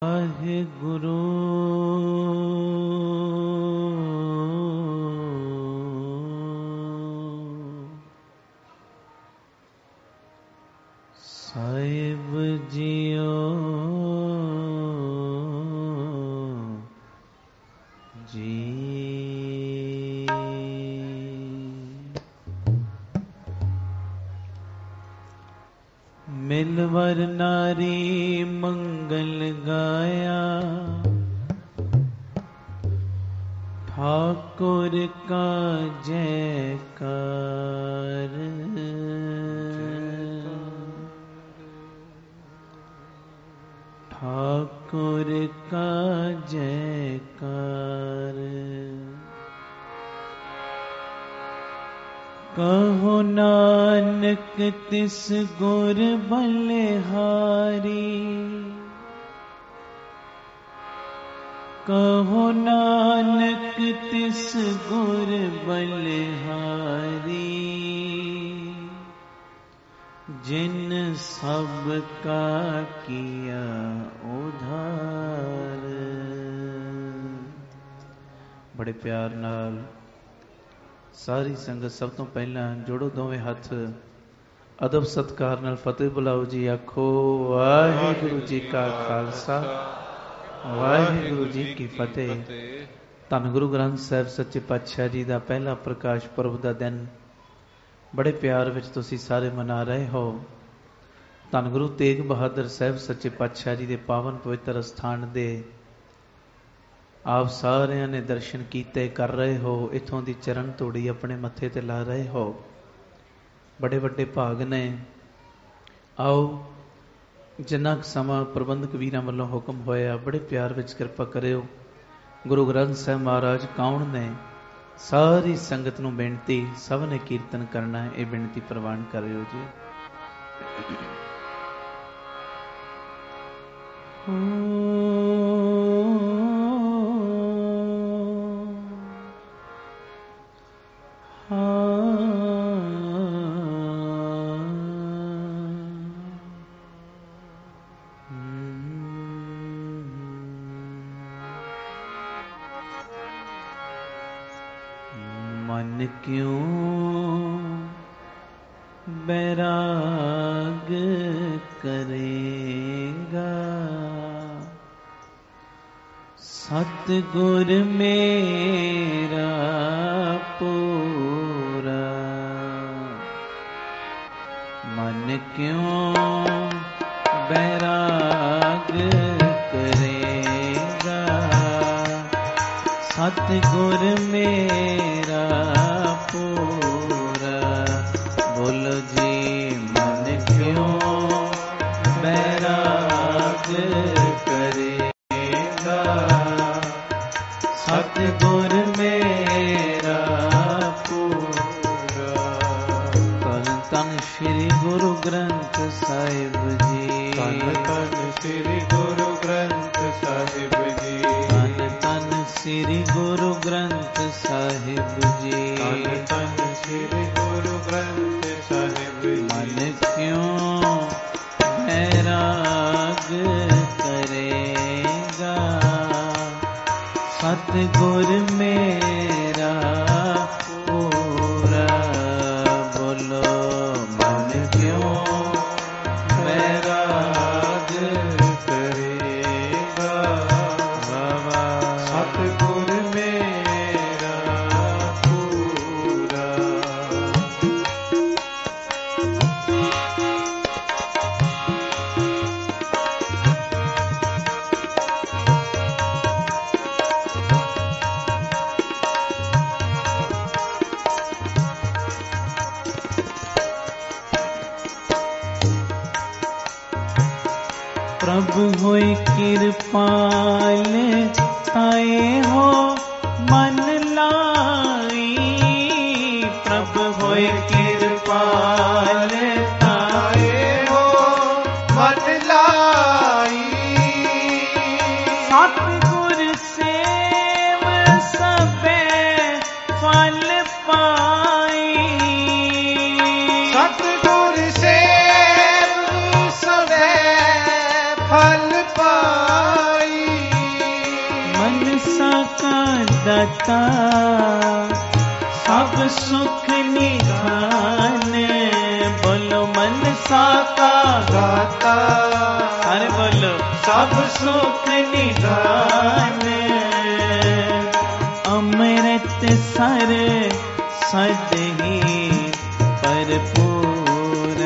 वाहिगुरु साहिब जियो जी। मिलवर नारी मंगल गाया, ठाकुर का जयकार। ठाकुर का जयकार। कहो नानक तिस गुर बलिहारी, कहो नानक तिस गुर बलिहारी, जिन सब का किया उधार। बड़े प्यार नाल सारी संगत सब तो पहला जोड़ो दोवें हथ, अदब सत्कार नाल फतेह बुलाओ जी। आखो वाहिगुरु जी का खालसा वाहिगुरु जी की फतेह। धन गुरु ग्रंथ साहिब सच्चे पातशाह जी का पहला प्रकाश पुरब का दिन बड़े प्यार विच तुसी सारे मना रहे हो। धन गुरु तेग बहादुर साहिब सच्चे पातशाह जी के पावन पवित्र अस्थान दे आप सारिਆਂ ने दर्शन कीते कर रहे हो। इथों दी चरण धूड़ी अपने मत्थे ते ला रहे हो। बड़े बड़े भाग ने। आओ जिन्ना समा प्रबंधक वीरां वल्लों हुक्म होया बड़े प्यार विच कृपा करियो। गुरु ग्रंथ साहिब महाराज कौन ने सारी संगत नूं बेनती, सब ने कीर्तन करना है, ये बेनती प्रवान करियो जी। मन क्यों बैराग करेगा, सतगुर मेरा पूरा। मन क्यों बैराग करेगा, सतगुर मेरा पूरा। बोलो जी मन क्यों बैराग करेगा, सतगुर मेरा पूरा। तन तन श्री गुरु ग्रंथ साहिब जी, तन तन श्री गुरु ग्रंथ साहिब जी, तन तन श्री गुरु ग्रंथ साहिब जी, तन तन श्री गुरु ग्रंथ साहिब जी। मन क्यों बैराग करेगा, सतगुर मेरा पूरा। बोलो मन क्यों बैराग करेगा, सतगुर मेरा पूरा। प्रभु होई कृपाल आए हो मन लाई, प्रभु होई कृपाल आए हो मन लाई। सतगुर सेव सबे फल पाई, सतगुर सेव सबे फल पाई। दाता सब सुख निधाने, बोलो मनसा का दाता, अरे बोलो सब सुख निधाने, अमृत सर सदही भरपूर,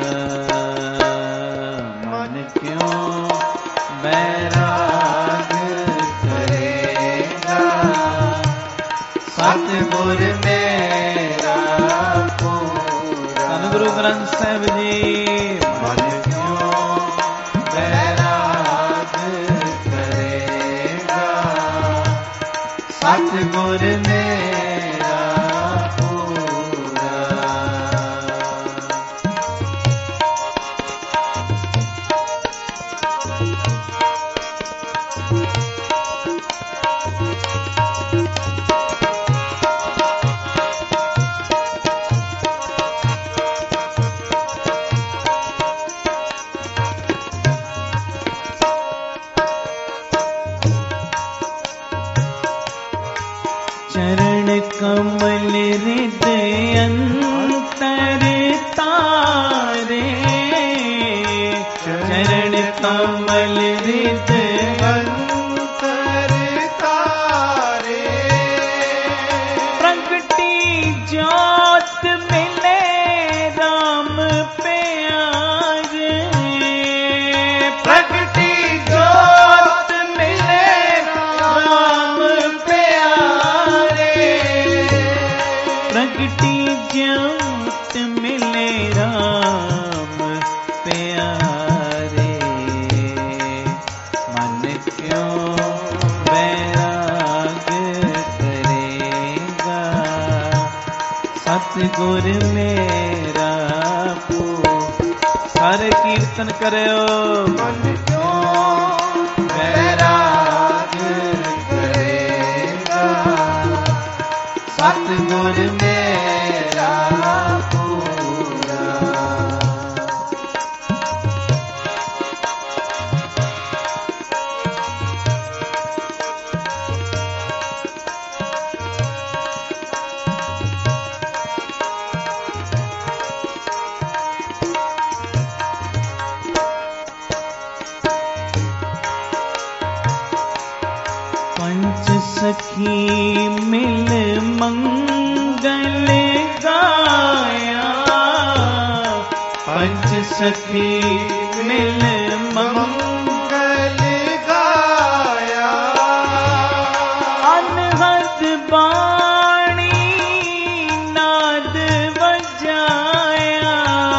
मन क्यों बैराग करेगा, सतगुर मेरा पूरा। धन गुरु ग्रंथ साहिब जी। मन क्यों बैराग करेगा, सतगुर मेरा पूरा। चरण कमल हृदय अंतर तारे, चरण कमल हृदय अंतर तारे, प्रगटी ज्योत मिले राम प्यारे, प्रगटी ज्योत मिले राम प्यारे, प्रगटी ज्योत मिले राम प्यारे, मन क्यों बैराग करेगा, सतगुर मेरा पूरा। सारे कीर्तन करो। मन क्यों बैराग करेगा, सतगुर मेरा पूरा। पंच सखी मिल मंगल गाया, पंच सखी मिल मंगल गाया, अनहद बाणी नाद बजाया,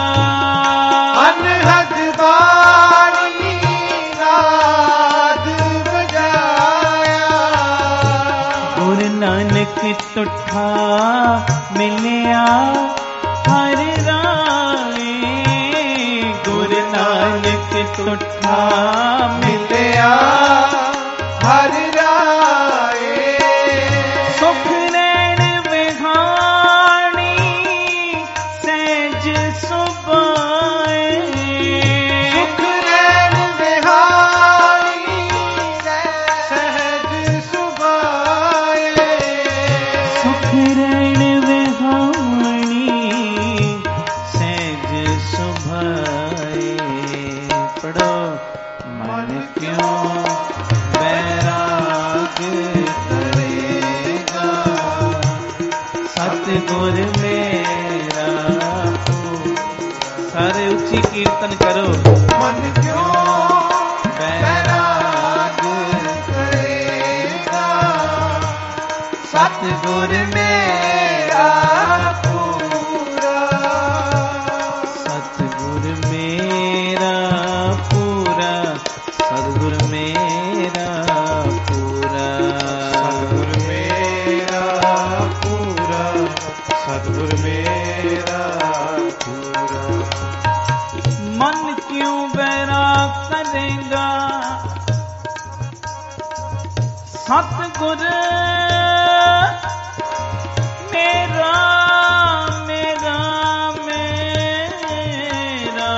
अनहद बाणी नाद बजाया, गुरु नानक तुठा मिलिया हर राए, गुरु नानक तुठा मिलिया हर राए, सुख नैन विहाणी सहज सुबाए, सुख नैन विहाणी सहज सुबाए, सुख नैन विहाणी सहज सुभाए। पढ़ो। मन क्यों बैराग करेगा, सतगुर मेरा पूरा। सारे उच्ची कीर्तन करो। मन क्यों बैराग करेगा, सतगुर मेरा पूरा, सतगुर मेरा पूरा, सतगुर मेरा पूरा, सतगुर मेरा पूरा, सतगुर मेरा पूरा। मन क्यों बैराग करेगा, सतगुर मेरा मेरा मेरा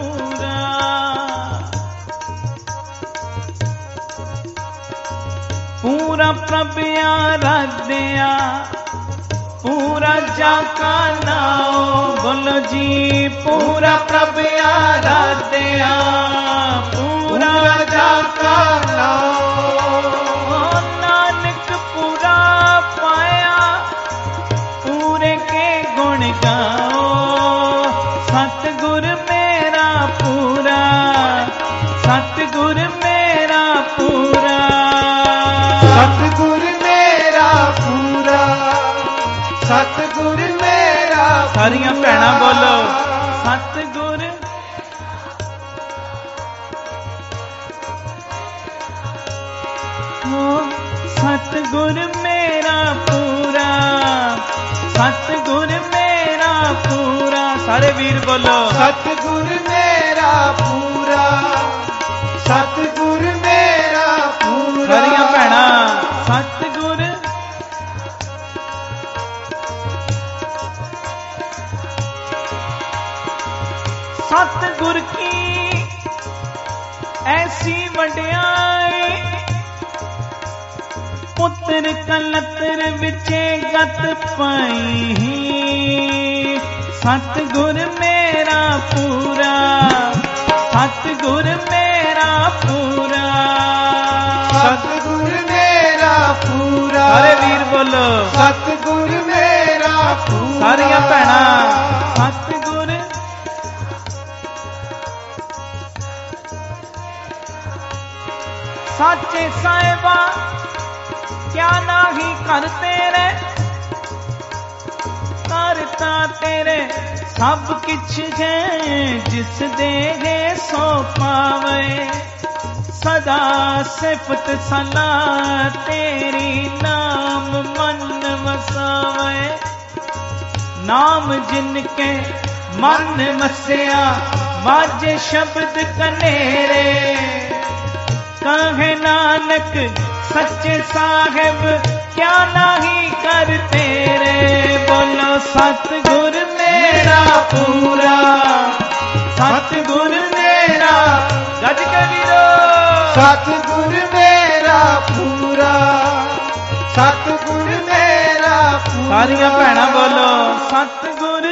पूरा। पूरा प्रभ आराध्या पूरा जाका नाओ बोलो जी पूरा प्रभ आराध्या पूरा जाका नाओ नानक पूरा पाया पूरे के गुण गाओ सतगुर मेरा पूरा सतगुर मेरा पूरा सतगुर मेरा पूरा सतगुर मेरा सारियां भैणां बोलो सतगुर सतगुर मेरा पूरा सतगुर मेरा पूरा सारे वीर बोलो सतगुर मेरा पूरा सतगुर मेरा पूरा सारियां भैणां सतगुर सतगुर की ऐसी वड्याई पुत्र कलतर विचे गत पाई सतगुर मेरा पूरा सतगुर मेरा पूरा सतगुर मेरा पूरा सारे वीर बोलो सतगुर मेरा पूरा सारियां भैणां सतगुर साचे साहिबा क्या नाही करते रे करता तेरे सब किछ है जिस देहे सो पावे सदा सिफत सलाह तेरी नाम मन वसावे नाम जिनके मन मसिया वाजे शब्द कनेरे कहे नानक सच्चे साहिब क्या नहीं कर तेरे बोलो सतगुर मेरा पूरा सतगुर मेरा गज के वीरो सतगुर मेरा पूरा सतगुर मेरा पूरा सारियां भैणां बोलो सतगुर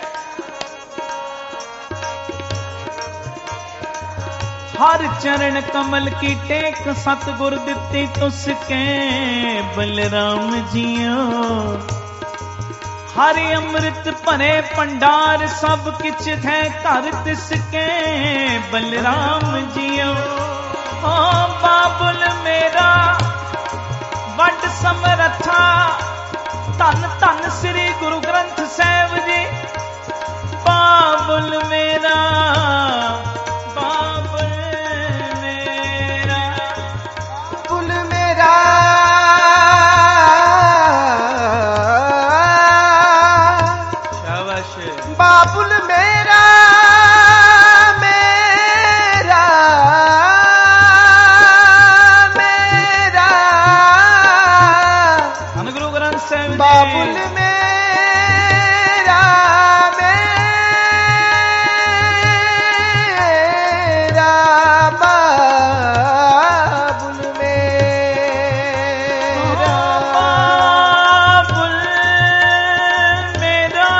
हर चरण कमल की टेक सतगुर दिती तुसके बलराम जियो हरि अमृत भरे भंडार सब किछ है घर तिसके बलराम जियो ओ बाबुल मेरा वड समरथा धन धन श्री गुरु ग्रंथ साहिब जी बाबुल मेरा बाबुल मेरा मेरा मेरा धन गुरु ग्रंथ साहिब जी बाबुल मेरा मेरा बाबुल मेरा बाबुल मेरा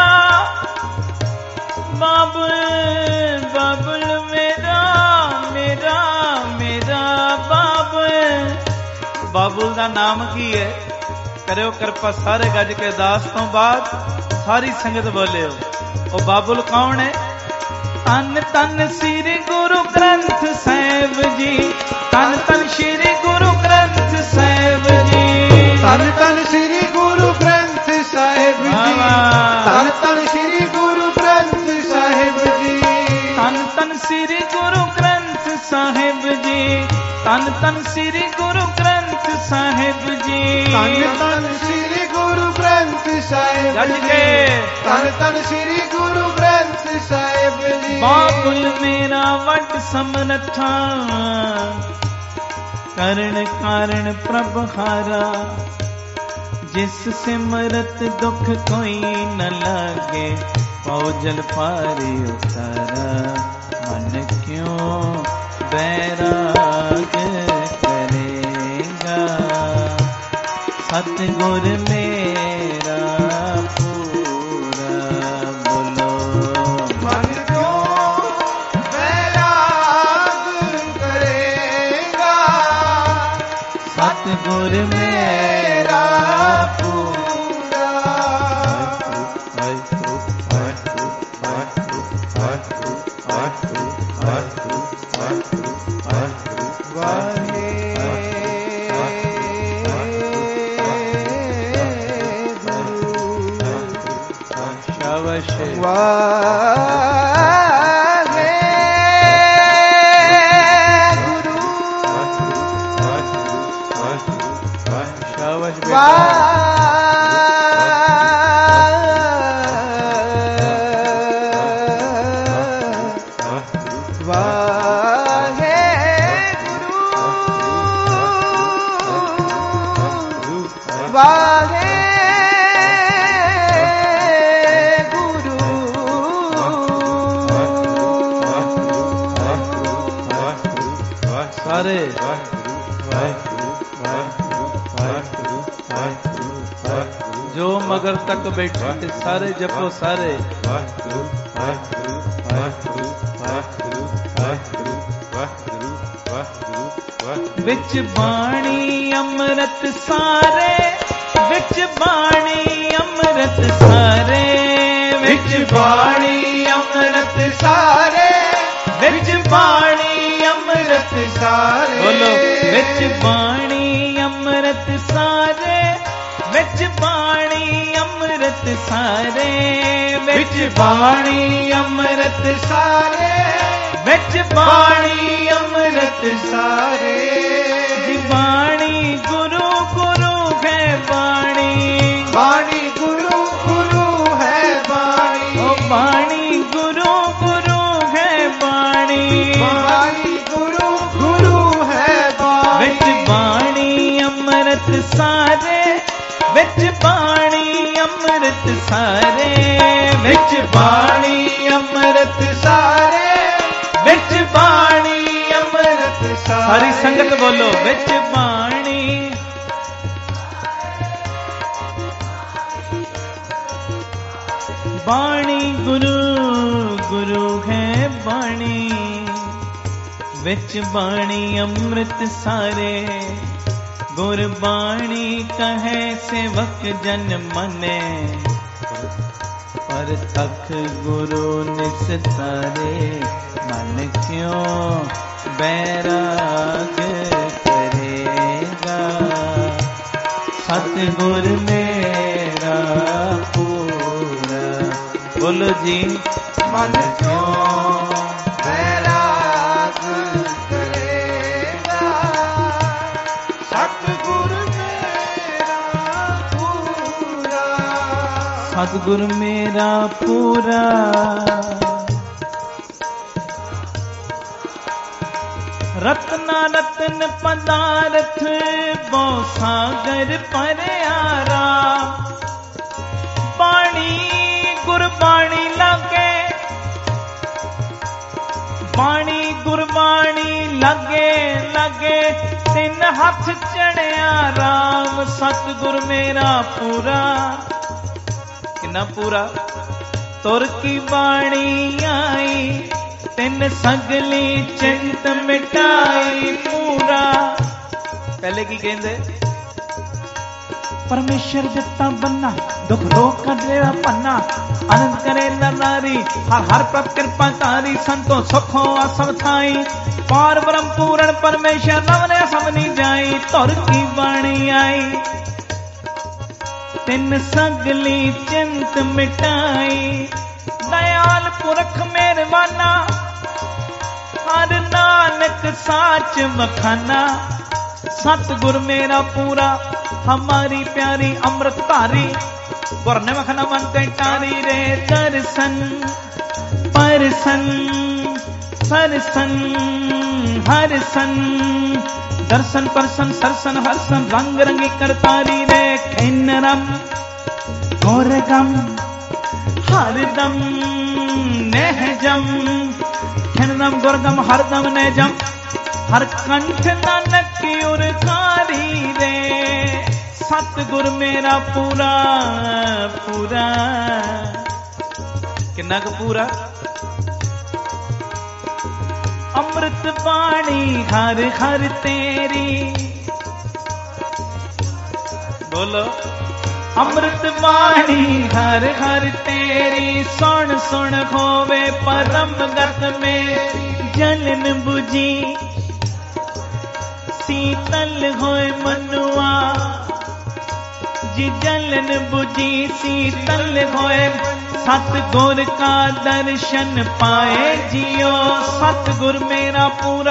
बाबुल बाबुल मेरा मेरा मेरा बाबुल बाबुल दा नाम की है करो कृपा सारे गज के दास तो बाद सारी संगत बोलियो ओ बाबुल कौन है तन तन श्री गुरु ग्रंथ साहिब जी तन तन श्री गुरु ग्रंथ साहिब जी तन तन श्री गुरु ग्रंथ साहिब जी तन तन श्री गुरु ग्रंथ साहिब जी तन तन श्री गुरु ग्रंथ साहिब जी तन तन श्री गुरु ग्रंथ साहिब जी तन तन श्री गुरु ग्रंथ साहिब गज जी के तन तन श्री गुरु ग्रंथ साहिब जी बाबुल मेरा वट समरथा करण कारण प्रभ हारा जिस सिमरत दुख कोई न लागे पौजल पारी उतारा मन क्यों बैराग करेगा सतगुर मेरा पूरा बोलो मन क्यों वैराग करेगा सतगुर मेरा पूरा जो मगर तक बैठे सारे जपो सारे विच बाणी अमृत सारे विच बाणी अमृत सारे विच बाणी अमृत सारे विच बाणी अमृत सारे बोलो विच बाणी अमृत सारे विच बाणी अमृत सारे विच बाणी अमृत सारे विच बाणी अमृत सारे बाणी गुरु गुरु है बाणी बाणी गुरु गुरु है बाणी ओ बाणी गुरु गुरु है बाणी बाणी गुरु गुरु है बाणी विच बाणी अमृत सारे विच बाणी अमृत सारे विच बाणी अमृत सारे विच बाणी अमृत सारे सारी संगत बोलो विच बाणी बाणी गुरु गुरु है बाणी विच बाणी अमृत सारे गुरबाणी कहे सेवक जन मने पर तख गुरु निस्तारे मन क्यों बैराग करेगा सतगुर मेरा पूरा बोलो जी मन क्यों बैराग करेगा सतगुर सतगुर मेरा पूरा रत्ना रतन पदार्थ बो सागर पर आरा बाणी गुरबाणी लगे बाणी गुरबाणी लगे लगे तीन हाथ चढ़िया राम सतगुर मेरा पूरा कितना पूरा तुर की बाणी आई तिन सगली चिंत मिटाई पूरा पहले की कहते परमेश्वर दिता बन्ना दुख रोग का डेरा पन्ना आनंद करे नारी हर हर पर कृपा तारी संतो सुखो असम थाई पार ब्रह्म पूर्ण परमेश्वर नवने समनी जाई तुर की बाणी आई तिन सगली चिंत मिटाई दयाल पुरख मेहरबाना हर नानक साच मखाना सतगुर मेरा पूरा हमारी प्यारी अमृत धारी गुरने मखना मन कैटारी रे दर्शन परसन सरसन हरसन दर्शन परसन सरसन हरसन रंग रंगी करतारी रे खिन्नरम गौरगम हरदम नेहजम खिन्नरम गौरगम हरदम नेहजम हर कंठ नानक की उरकारी रे सतगुर मेरा पूरा पूरा किन्ना क पूरा अमृत पानी हर हर तेरी बोलो अमृत पानी हर हर तेरी सुन सुन होवे परम गत में जलन बुझी शीतल होए मनुआ जी जलन बुझी शीतल होए सतगुर का दर्शन पाए जियो सतगुर मेरा पूरा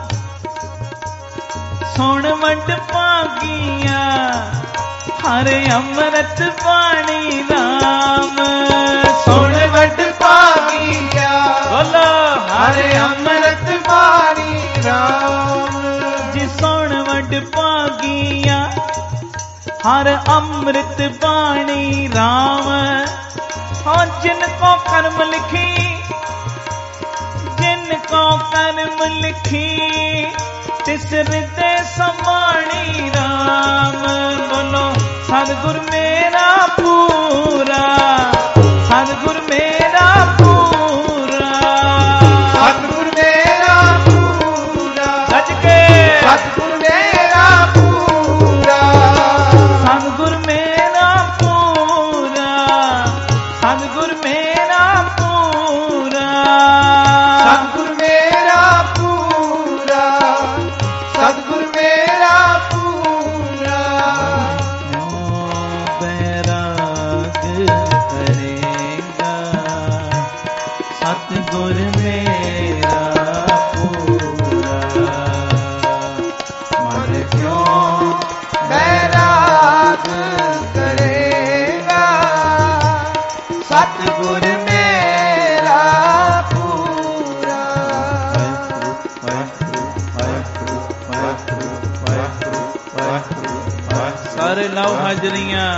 सुन वंड पागिया हर अमृत पानी राम सुन वंड पागिया बोलो हर अमृत पानी राम जी सुन वंड पागिया हर अमृत पानी राम हाँ जिनको कर्म लिखी जिनको कर्म लिखी तिस हृदय समाणी राम बोलो सतगुर मेरा पूरा सतगुर मेरा पूरा सतगुर मेरा पूरा गज के सतगुर मेरा पूरा सतगुर मेरा पूरा सतगुर मेरा पूरा सतगुर मेरा पूरा सतगुर मेरा पूरा बैराग करेगा सतगुर मेरा पूरा मन क्यों बैराग करेगा सतगुर मेरा पूरा सारे लाओ हाजरियां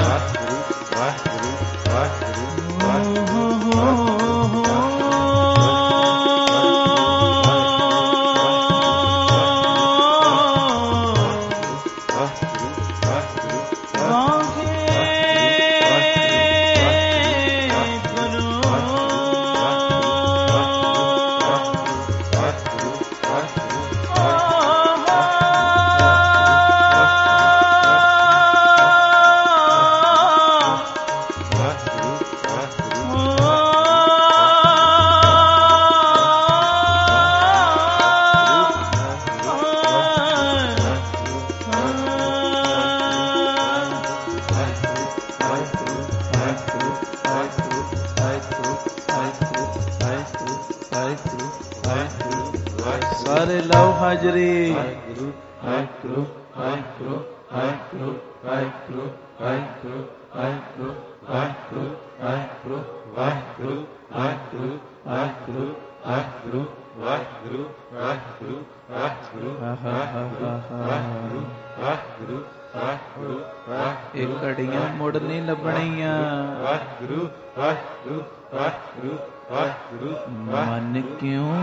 सारे लाओ हाजरी वाहिगुरु वाहिगुरु वाहिगुरु वाहिगुरु वाहिगुरु वाहिगुरु वाहिगुरु वाहिगुरु वाहिगुरु वाहिगुरु वाहिगुरु वाहिगुरु वाहिगुरु वाहिगुरु वाहिगुरु वाहिगुरु वाहिगुरु वाहिगुरु वाहिगुरु एक घड़ियां मुड़ नहीं लभणियां वाहिगुरु वाहिगुरु वाहिगुरु वाहिगुरु मन क्यों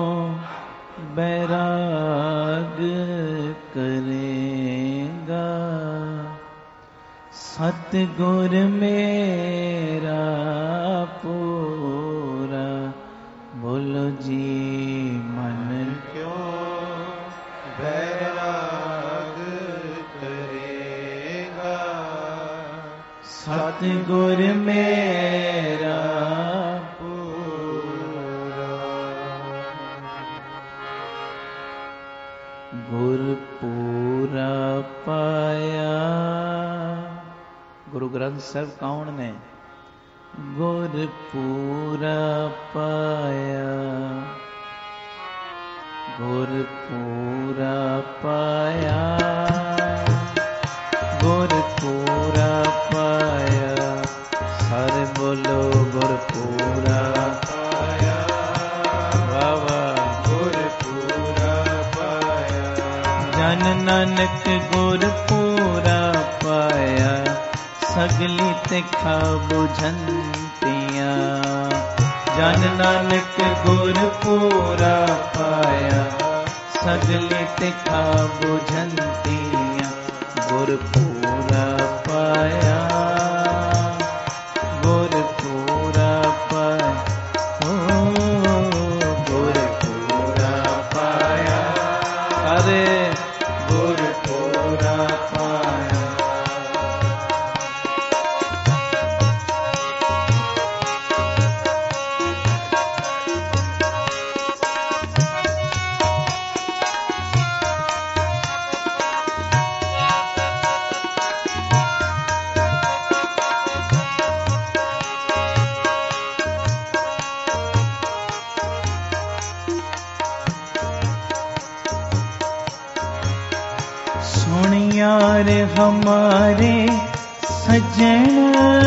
बैराग करेगा सतगुर मेरा पूरा बोलो जी मन क्यों बैराग करेगा सतगुर मेरा गुर पूरा पाया गुरु ग्रंथ साहब कौन ने गुर पूरा पाया गुर पूरा पाया गुर पूरा पाया सारे बोलो गुर पूरा पाया बाबा गुर पूरा पाया जन नानक गुर पूरा पाया सगली तिखा बुझंतियां जन नानक गुर पूरा पाया सगली तिखा बुझंतियां गुर गुर पूरा पाया, गुर पूरा पाया, गुर पूरा पाया, अरे गुर पूरा पाया। यार हमारे सजन,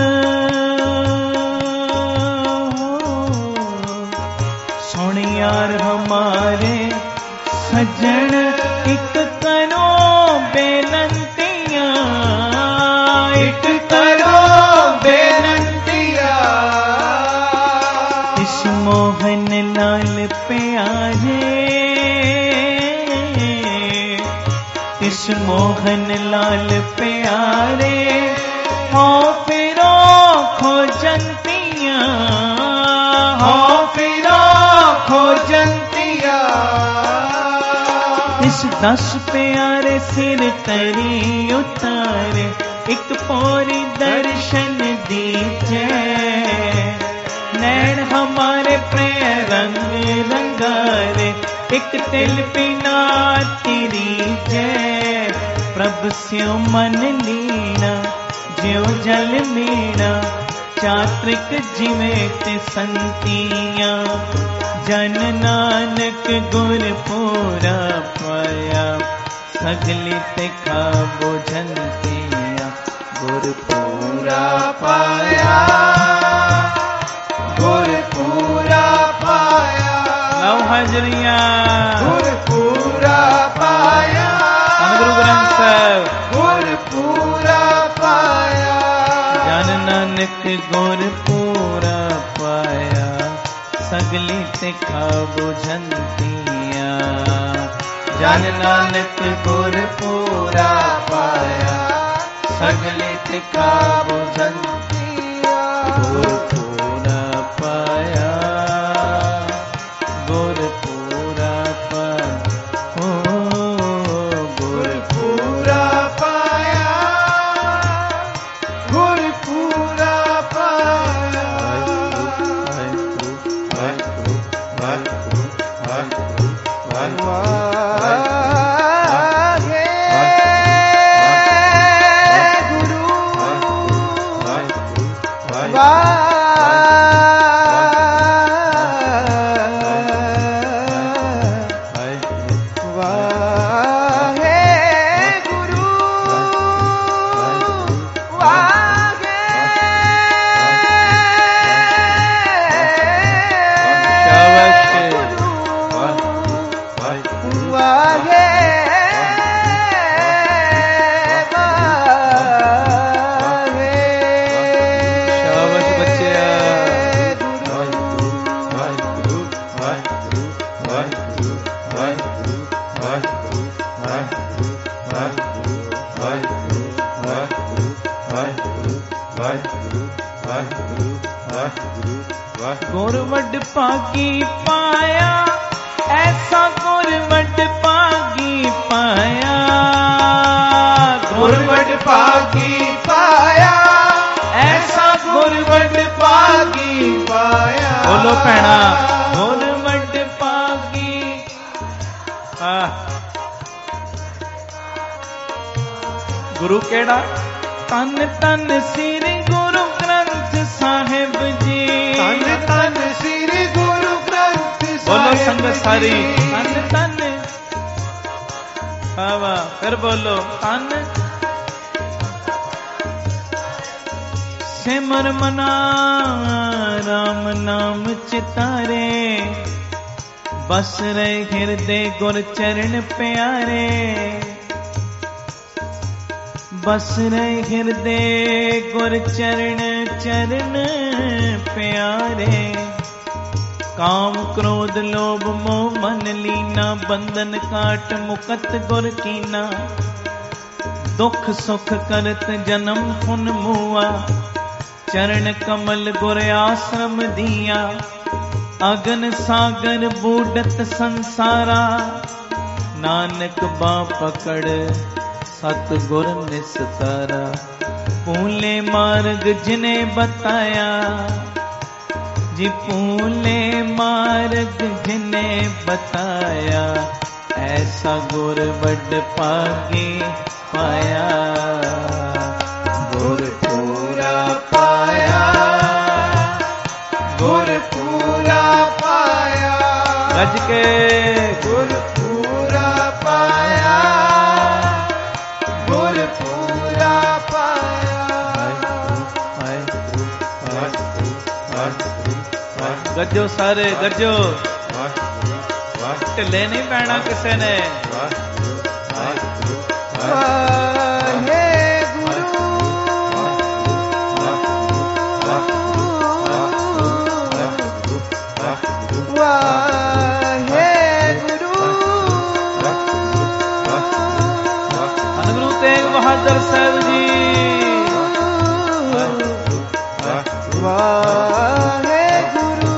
सुन यार हमारे सजन, एक करो बेनंतियां, एक करो बेनंतियां, इस मोहन लाल प्यारे, इस मोहन लाल प्यारे, हो फिरो खोजंतियां, हो फिरो खोजंतियां, इस 10 प्यारे सिर तरी उतारे, एक पोरी दर्शन दीजे, नैन हमारे प्रिय रंग रंगारे, एक तिल पिना तेरी जय, प्रभ स्यो मन लीना, ज्यो जल मीना, चात्रिक जिवें ते संतियां, जन नानक गुर पूरा पाया, सगली ते खाबो झंतियां, गुर पूरा पाया, गुर पूरा पाया, लव हाजरियां, गुर पूरा पाया, गुरु ग्रंथ साहब, गुर पूरा पाया, जन नानक गुर पूरा पाया, सगली ते खाबो झंतियां, जन नानक गुर पूरा पाया, सगली ते खाबो झंतियां, गुर पूरा पाया, गुर पूरा पाया, गुर पूरा पाया, गुर पूरा पाया, वाहिगुरु वाहिगुरु वाहिगुरु वाहिगुरु गुर वड पागी पाया, ऐसा गुर वड पागी पाया, गुर वड पागी पाया, ऐसा गुर वड पागी पाया, बोलो भैणा, गुर वड पागी, गुरु केड़ा, तन तन श्री गुरु ग्रंथ साहिब जी, तन तन श्री गुरु ग्रंथ साहिब, बोलो संगत सारी, तन तन, वाह फिर बोलो, तन सिमर मना राम नाम चितारे, बस रहे हृदय गुर चरण प्यारे, बस रहे हृदय गुर चरण चरण प्यारे, काम क्रोध लोभ मोह मन लीना, बंधन काट मुकत गुर कीना, दुख सुख करत जन्म पुन मुआ, चरण कमल गुर आश्रम दिया। अगन सागर बूढ़त संसारा, नानक बा पकड़ सतगुर निस्तारा। पूले मार्ग जिने बताया जी, पूले मार्ग जिने बताया। ऐसा गुर बड़ पागे पाया, गुर पूरा पाया, गुर पूरा पाया। गज के गुर पूरा पाया, गुर पूरा पाया। गजो सारे गजो, ढिले नहीं पैना किसे ने। वाहे गुरु वाहे गुरु, धन गुरु तेग बहादुर साहब जी। वाहे गुरु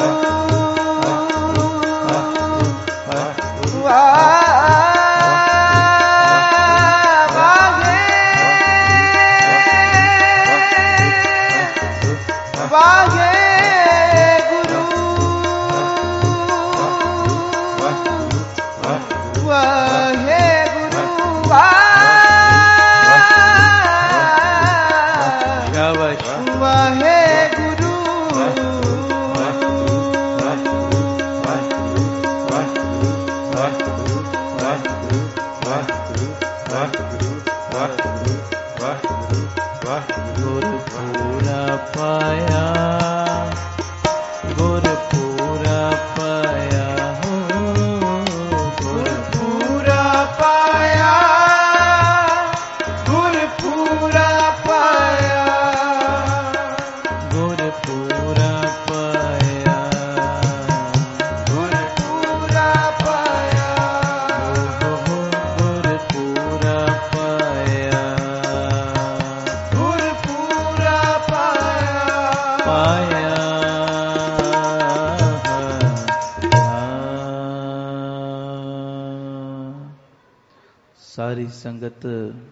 ਸਾਰੀ ਸੰਗਤ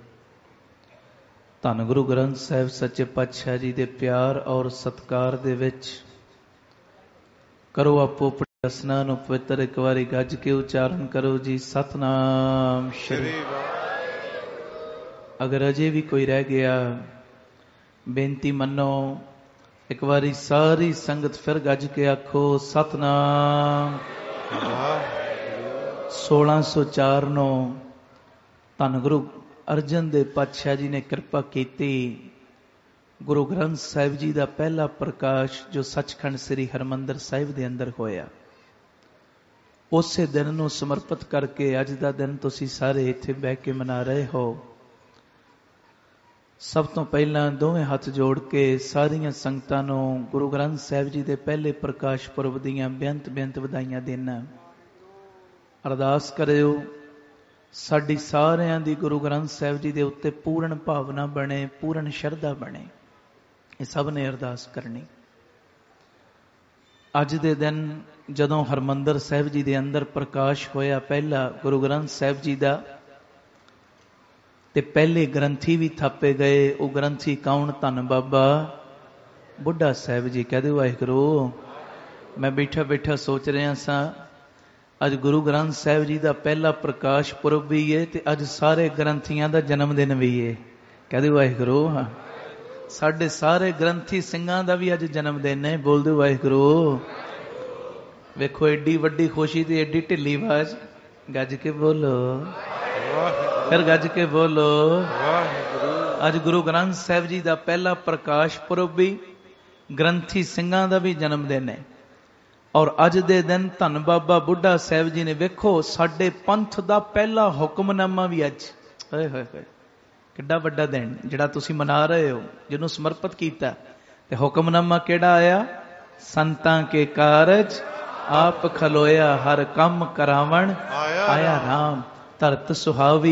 ਧੰਨ ਗੁਰੂ ਗ੍ਰੰਥ ਸਾਹਿਬ ਸੱਚੇ ਪਾਤਸ਼ਾਹ ਜੀ ਦੇ ਪਿਆਰ ਔਰ ਸਤਿਕਾਰ ਦੇ ਵਿੱਚ ਕਰੋ ਆਪੋ ਆਪਣੇ ਰਸਨਾ ਨੂੰ ਪਵਿੱਤਰ ਇੱਕ ਵਾਰੀ ਗੱਜ ਕੇ ਉਚਾਰਨ ਕਰੋ ਜੀ, ਸਤਨਾਮ ਸ਼੍ਰੀ। ਅਗਰ ਅਜੇ ਵੀ ਕੋਈ ਰਹਿ ਗਿਆ, ਬੇਨਤੀ ਮੰਨੋ, ਇੱਕ ਵਾਰੀ ਸਾਰੀ ਸੰਗਤ ਫਿਰ ਗੱਜ ਕੇ ਆਖੋ ਸਤਨਾਮ। 1604 ਨੂੰ ਧੰਨ ਗੁਰੂ ਅਰਜਨ ਦੇਵ ਪਾਤਸ਼ਾਹ ਜੀ ਨੇ ਕਿਰਪਾ ਕੀਤੀ। ਗੁਰੂ ਗ੍ਰੰਥ ਸਾਹਿਬ ਜੀ ਦਾ ਪਹਿਲਾ ਪ੍ਰਕਾਸ਼ ਜੋ ਸੱਚਖੰਡ ਸ੍ਰੀ ਹਰਿਮੰਦਰ ਸਾਹਿਬ ਦੇ ਅੰਦਰ ਹੋਇਆ, ਉਸੇ ਦਿਨ ਨੂੰ ਸਮਰਪਿਤ ਕਰਕੇ ਅੱਜ ਦਾ ਦਿਨ ਤੁਸੀਂ ਸਾਰੇ ਇੱਥੇ ਬਹਿ ਕੇ ਮਨਾ ਰਹੇ ਹੋ। ਸਭ ਤੋਂ ਪਹਿਲਾਂ ਦੋਵੇਂ ਹੱਥ ਜੋੜ ਕੇ ਸਾਰੀਆਂ ਸੰਗਤਾਂ ਨੂੰ ਗੁਰੂ ਗ੍ਰੰਥ ਸਾਹਿਬ ਜੀ ਦੇ ਪਹਿਲੇ ਪ੍ਰਕਾਸ਼ ਪੁਰਬ ਦੀਆਂ ਬੇਅੰਤ ਵਧਾਈਆਂ ਦੇਣਾ। ਅਰਦਾਸ ਕਰਿਓ ਸਾਡੀ ਸਾਰਿਆਂ ਦੀ ਗੁਰੂ ਗ੍ਰੰਥ ਸਾਹਿਬ ਜੀ ਦੇ ਉੱਤੇ ਪੂਰਨ ਭਾਵਨਾ ਬਣੇ, ਪੂਰਨ ਸ਼ਰਧਾ ਬਣੇ। ਇਹ ਸਭ ਨੇ ਅਰਦਾਸ ਕਰਨੀ। ਅੱਜ ਦੇ ਦਿਨ ਜਦੋਂ ਹਰਿਮੰਦਰ ਸਾਹਿਬ ਜੀ ਦੇ ਅੰਦਰ ਪ੍ਰਕਾਸ਼ ਹੋਇਆ ਪਹਿਲਾ ਗੁਰੂ ਗ੍ਰੰਥ ਸਾਹਿਬ ਜੀ ਦਾ, ਤੇ ਪਹਿਲੇ ਗ੍ਰੰਥੀ ਵੀ ਥਾਪੇ ਗਏ। ਉਹ ਗ੍ਰੰਥੀ ਕੌਣ? ਧੰਨ ਬਾਬਾ ਬੁੱਢਾ ਸਾਹਿਬ ਜੀ। ਕਹਿ ਦਿਓ ਵਾਹਿਗੁਰੂ। ਮੈਂ ਬੈਠਾ ਬੈਠਾ ਸੋਚ ਰਿਹਾ ਸਾਂ, ਅੱਜ ਗੁਰੂ ਗ੍ਰੰਥ ਸਾਹਿਬ ਜੀ ਦਾ ਪਹਿਲਾ ਪ੍ਰਕਾਸ਼ ਪੁਰਬ ਵੀ ਹੈ ਤੇ ਅੱਜ ਸਾਰੇ ਗ੍ਰੰਥੀਆਂ ਦਾ ਜਨਮ ਦਿਨ ਵੀ ਹੈ। ਕਹਿ ਦਿਓ ਵਾਹਿਗੁਰੂ। ਹਾਂ, ਸਾਡੇ ਸਾਰੇ ਗ੍ਰੰਥੀ ਸਿੰਘਾਂ ਦਾ ਵੀ ਅੱਜ ਜਨਮ ਦਿਨ ਹੈ। ਬੋਲ ਦਿਓ ਵਾਹਿਗੁਰੂ। ਵੇਖੋ ਏਡੀ ਵੱਡੀ ਖੁਸ਼ੀ ਤੇ ਏਡੀ ਢਿੱਲੀ ਆਵਾਜ਼। ਗੱਜ ਕੇ ਬੋਲੋ, ਫਿਰ ਗੱਜ ਕੇ ਬੋਲੋ। ਅੱਜ ਗੁਰੂ ਗ੍ਰੰਥ ਸਾਹਿਬ ਜੀ ਦਾ ਪਹਿਲਾ ਪ੍ਰਕਾਸ਼ ਪੁਰਬ ਵੀ, ਗ੍ਰੰਥੀ ਸਿੰਘਾਂ ਦਾ ਵੀ ਜਨਮ ਦਿਨ ਹੈ। ਔਰ ਅੱਜ ਦੇ ਦਿਨ ਧੰਨ ਬਾਬਾ ਬੁੱਢਾ ਸਾਹਿਬ ਜੀ ਨੇ, ਵੇਖੋ ਸਾਡੇ ਪੰਥ ਦਾ ਪਹਿਲਾ ਹੁਕਮਨਾਮਾ ਵੀ ਅੱਜ। ਹੋਏ ਹੋਏ ਹੋਏ, ਕਿੱਡਾ ਵੱਡਾ ਦਿਨ ਜਿਹੜਾ ਤੁਸੀਂ ਮਨਾ ਰਹੇ ਹੋ, ਜਿਹਨੂੰ ਸਮਰਪਿਤ ਕੀਤਾ। ਤੇ ਹੁਕਮਨਾਮਾ ਕਿਹੜਾ ਆਇਆ? ਸੰਤਾਂ ਕੇ ਕਾਰਜ ਆਪ ਖਲੋਇਆ, ਹਰ ਕੰਮ ਕਰਾਵਣ ਆਇਆ ਰਾਮ। ਧਰਤ ਸੁਹਾਵੀ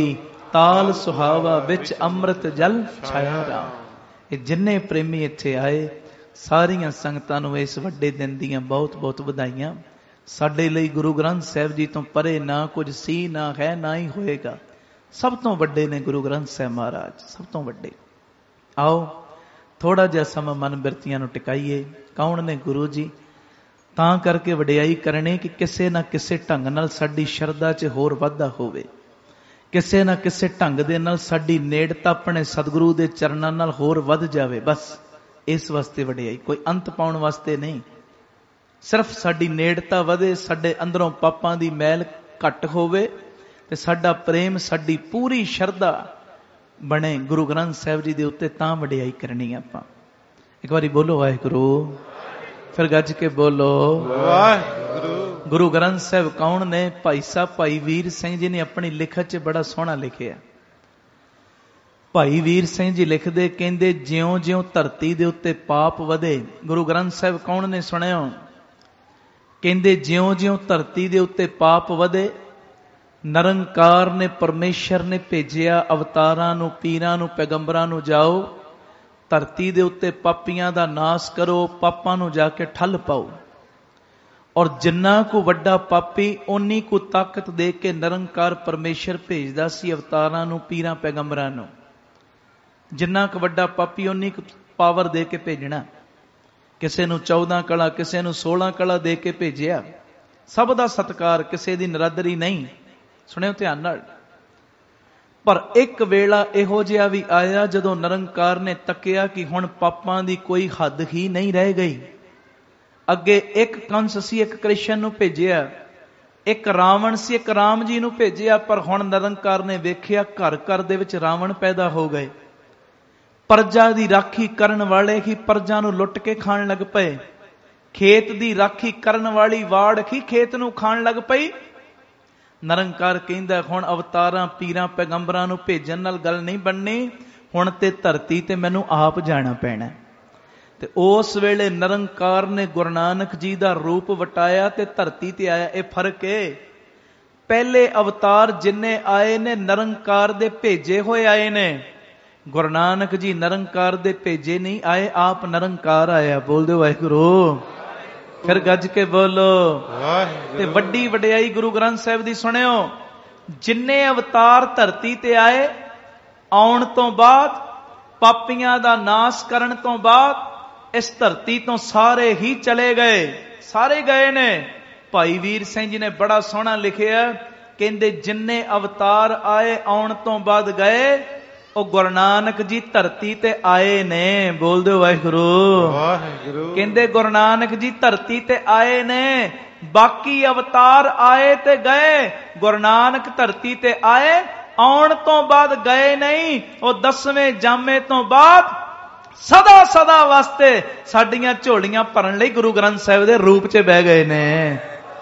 ਤਾਲ ਸੁਹਾਵਾ ਵਿੱਚ ਅੰਮ੍ਰਿਤ ਜਲ ਛਾਇਆ ਰਾਮ। ਇਹ ਜਿੰਨੇ ਪ੍ਰੇਮੀ ਇੱਥੇ ਆਏ ਸਾਰੀਆਂ ਸੰਗਤਾਂ ਨੂੰ ਇਸ ਵੱਡੇ ਦਿਨ ਦੀਆਂ ਬਹੁਤ ਬਹੁਤ ਵਧਾਈਆਂ। ਸਾਡੇ ਲਈ ਗੁਰੂ ਗ੍ਰੰਥ ਸਾਹਿਬ ਜੀ ਤੋਂ ਪਰੇ ਨਾ ਕੁਝ ਸੀ, ਨਾ ਹੈ, ਨਾ ਹੀ ਹੋਏਗਾ। ਸਭ ਤੋਂ ਵੱਡੇ ਨੇ ਗੁਰੂ ਗ੍ਰੰਥ ਸਾਹਿਬ ਮਹਾਰਾਜ, ਸਭ ਤੋਂ ਵੱਡੇ। ਆਓ ਥੋੜਾ ਜਿਹਾ ਸਮਾਂ ਮਨ ਬਿਰਤੀਆਂ ਨੂੰ ਟਿਕਾਈਏ। ਕੌਣ ਨੇ ਗੁਰੂ ਜੀ? ਤਾਂ ਕਰਕੇ ਵਡਿਆਈ ਕਰਨੀ ਕਿ ਕਿਸੇ ਨਾ ਕਿਸੇ ਢੰਗ ਨਾਲ ਸਾਡੀ ਸ਼ਰਧਾ 'ਚ ਹੋਰ ਵਾਧਾ ਹੋਵੇ, ਕਿਸੇ ਨਾ ਕਿਸੇ ਢੰਗ ਦੇ ਨਾਲ ਸਾਡੀ ਨੇੜਤਾ ਆਪਣੇ ਸਤਿਗੁਰੂ ਦੇ ਚਰਨਾਂ ਨਾਲ ਹੋਰ ਵੱਧ ਜਾਵੇ। ਬਸ ਇਸ ਵਾਸਤੇ ਵਡਿਆਈ, ਕੋਈ ਅੰਤ ਪਾਉਣ ਵਾਸਤੇ ਨਹੀਂ। ਸਿਰਫ ਸਾਡੀ ਨੇੜਤਾ ਵਧੇ, ਸਾਡੇ ਅੰਦਰੋਂ ਪਾਪਾਂ ਦੀ ਮੈਲ ਘੱਟ ਹੋਵੇ ਤੇ ਸਾਡਾ ਪ੍ਰੇਮ, ਸਾਡੀ ਪੂਰੀ ਸ਼ਰਧਾ ਬਣੇ ਗੁਰੂ ਗ੍ਰੰਥ ਸਾਹਿਬ ਜੀ ਦੇ ਉੱਤੇ, ਤਾਂ ਵਡਿਆਈ ਕਰਨੀ ਆਪਾਂ। ਇੱਕ ਵਾਰੀ ਬੋਲੋ ਵਾਹਿਗੁਰੂ, ਫਿਰ ਗੱਜ ਕੇ ਬੋਲੋ ਵਾਹਿਗੁਰੂ। ਗੁਰੂ ਗ੍ਰੰਥ ਸਾਹਿਬ ਕੌਣ ਨੇ? ਭਾਈ ਸਾਹਿਬ ਭਾਈ ਵੀਰ ਸਿੰਘ ਜੀ ਨੇ ਆਪਣੀ ਲਿਖਤ 'ਚ ਬੜਾ ਸੋਹਣਾ ਲਿਖਿਆ। ਭਾਈ ਵੀਰ ਸਿੰਘ ਜੀ ਲਿਖਦੇ, ਕਹਿੰਦੇ ਜਿਉਂ ਜਿਉਂ ਧਰਤੀ ਦੇ ਉੱਤੇ ਪਾਪ ਵਧੇ। ਗੁਰੂ ਗ੍ਰੰਥ ਸਾਹਿਬ ਕੌਣ ਨੇ? ਸੁਣਿਓ। ਕਹਿੰਦੇ ਜਿਉਂ ਜਿਉਂ ਧਰਤੀ ਦੇ ਉੱਤੇ ਪਾਪ ਵਧੇ, ਨਿਰੰਕਾਰ ਨੇ, ਪਰਮੇਸ਼ਰ ਨੇ ਭੇਜਿਆ ਅਵਤਾਰਾਂ ਨੂੰ, ਪੀਰਾਂ ਨੂੰ, ਪੈਗੰਬਰਾਂ ਨੂੰ, ਜਾਓ ਧਰਤੀ ਦੇ ਉੱਤੇ ਪਾਪੀਆਂ ਦਾ ਨਾਸ ਕਰੋ, ਪਾਪਾਂ ਨੂੰ ਜਾ ਕੇ ਠੱਲ ਪਾਓ। ਔਰ ਜਿੰਨਾ ਕੁ ਵੱਡਾ ਪਾਪੀ ਓਨੀ ਕੁ ਤਾਕਤ ਦੇ ਕੇ ਨਿਰੰਕਾਰ ਪਰਮੇਸ਼ਰ ਭੇਜਦਾ ਸੀ ਅਵਤਾਰਾਂ ਨੂੰ, ਪੀਰਾਂ, ਪੈਗੰਬਰਾਂ ਨੂੰ। ਜਿੰਨਾ ਕੁ ਵੱਡਾ ਪਾਪੀ ਓਨੀ ਕੁ ਪਾਵਰ ਦੇ ਕੇ ਭੇਜਣਾ। ਕਿਸੇ ਨੂੰ 14 ਕਲਾ, ਕਿਸੇ ਨੂੰ 16 ਕਲਾ ਦੇ ਕੇ ਭੇਜਿਆ। ਸਭ ਦਾ ਸਤਿਕਾਰ, ਕਿਸੇ ਦੀ ਨਰਾਦਰੀ ਨਹੀਂ। ਸੁਣਿਓ ਧਿਆਨ ਨਾਲ। ਪਰ ਇੱਕ ਵੇਲਾ ਇਹੋ ਜਿਹਾ ਵੀ ਆਇਆ ਜਦੋਂ ਨਿਰੰਕਾਰ ਨੇ ਤੱਕਿਆ ਕਿ ਹੁਣ ਪਾਪਾਂ ਦੀ ਕੋਈ ਹੱਦ ਹੀ ਨਹੀਂ ਰਹਿ ਗਈ। ਅੱਗੇ ਇੱਕ ਕੰਸ ਸੀ, ਇੱਕ ਕ੍ਰਿਸ਼ਨ ਨੂੰ ਭੇਜਿਆ, ਇੱਕ ਰਾਵਣ ਸੀ, ਇੱਕ ਰਾਮ ਜੀ ਨੂੰ ਭੇਜਿਆ। ਪਰ ਹੁਣ ਨਿਰੰਕਾਰ ਨੇ ਵੇਖਿਆ ਘਰ ਘਰ ਦੇ ਵਿੱਚ ਰਾਵਣ ਪੈਦਾ ਹੋ ਗਏ। ਪਰਜਾ ਦੀ ਰਾਖੀ ਕਰਨ ਵਾਲੇ ਹੀ ਪਰਜਾ ਨੂੰ ਲੁੱਟ ਕੇ ਖਾਣ ਲੱਗ ਪਏ। ਖੇਤ ਦੀ ਰਾਖੀ ਕਰਨ ਵਾਲੀ ਵਾੜ ਹੀ ਖੇਤ ਨੂੰ ਖਾਣ ਲੱਗ ਪਈ। ਨਿਰੰਕਾਰ ਕਹਿੰਦਾ ਹੁਣ ਅਵਤਾਰਾਂ, ਪੀਰਾਂ, ਪੈਗੰਬਰਾਂ ਨੂੰ ਭੇਜਣ ਨਾਲ ਗੱਲ ਨਹੀਂ ਬਣਨੀ, ਹੁਣ ਤੇ ਧਰਤੀ ਤੇ ਮੈਨੂੰ ਆਪ ਜਾਣਾ ਪੈਣਾ। ਤੇ ਉਸ ਵੇਲੇ ਨਿਰੰਕਾਰ ਨੇ ਗੁਰੂ ਨਾਨਕ ਜੀ ਦਾ ਰੂਪ ਵਟਾਇਆ ਤੇ ਧਰਤੀ ਤੇ ਆਇਆ। ਇਹ ਫਰਕ ਏ। ਪਹਿਲੇ ਅਵਤਾਰ ਜਿੰਨੇ ਆਏ ਨੇ ਨਿਰੰਕਾਰ ਦੇ ਭੇਜੇ ਹੋਏ ਆਏ ਨੇ। ਗੁਰੂ ਨਾਨਕ ਜੀ ਨਿਰੰਕਾਰ ਦੇ ਭੇਜੇ ਨਹੀਂ ਆਏ, ਆਪ ਨਿਰੰਕਾਰ ਆਇਆ। ਬੋਲ ਦਿਓ ਵਾਹਿਗੁਰੂ, ਫਿਰ ਗੱਜ ਕੇ ਬੋਲੋ ਵਾਹਿਗੁਰੂ। ਤੇ ਵੱਡੀ ਵਡਿਆਈ ਗੁਰੂ ਗ੍ਰੰਥ ਸਾਹਿਬ ਦੀ ਸੁਣਿਓ। ਜਿੰਨੇ ਅਵਤਾਰ ਧਰਤੀ ਤੇ ਆਏ, ਆਉਣ ਤੋਂ ਬਾਅਦ, ਪਾਪੀਆਂ ਦਾ ਨਾਸ ਕਰਨ ਤੋਂ ਬਾਅਦ ਇਸ ਧਰਤੀ ਤੋਂ ਸਾਰੇ ਹੀ ਚਲੇ ਗਏ। ਸਾਰੇ ਗਏ ਨੇ। ਭਾਈ ਵੀਰ ਸਿੰਘ ਜੀ ਨੇ ਬੜਾ ਸੋਹਣਾ ਲਿਖਿਆ, ਕਹਿੰਦੇ ਜਿੰਨੇ ਅਵਤਾਰ ਆਏ ਆਉਣ ਤੋਂ ਬਾਅਦ ਗਏ, ਉਹ ਗੁਰੂ ਨਾਨਕ ਜੀ ਧਰਤੀ ਤੇ ਆਏ ਨੇ। ਬੋਲ ਦਿਓ ਵਾਹਿਗੁਰੂ ਵਾਹਿਗੁਰੂ। ਕਹਿੰਦੇ ਗੁਰੂ ਨਾਨਕ ਜੀ ਧਰਤੀ ਤੇ ਆਏ ਨੇ, ਬਾਕੀ ਅਵਤਾਰ ਆਏ ਤੇ ਗਏ, ਗੁਰੂ ਨਾਨਕ ਧਰਤੀ ਤੇ ਆਏ, ਆਉਣ ਤੋਂ ਬਾਅਦ ਗਏ ਨਹੀਂ। ਉਹ 10ਵੇਂ ਜਾਮੇ ਤੋਂ ਬਾਅਦ ਸਦਾ ਸਦਾ ਵਾਸਤੇ ਸਾਡੀਆਂ ਝੋਲੀਆਂ ਭਰਨ ਲਈ ਗੁਰੂ ਗ੍ਰੰਥ ਸਾਹਿਬ ਦੇ ਰੂਪ 'ਚ ਬਹਿ ਗਏ ਨੇ।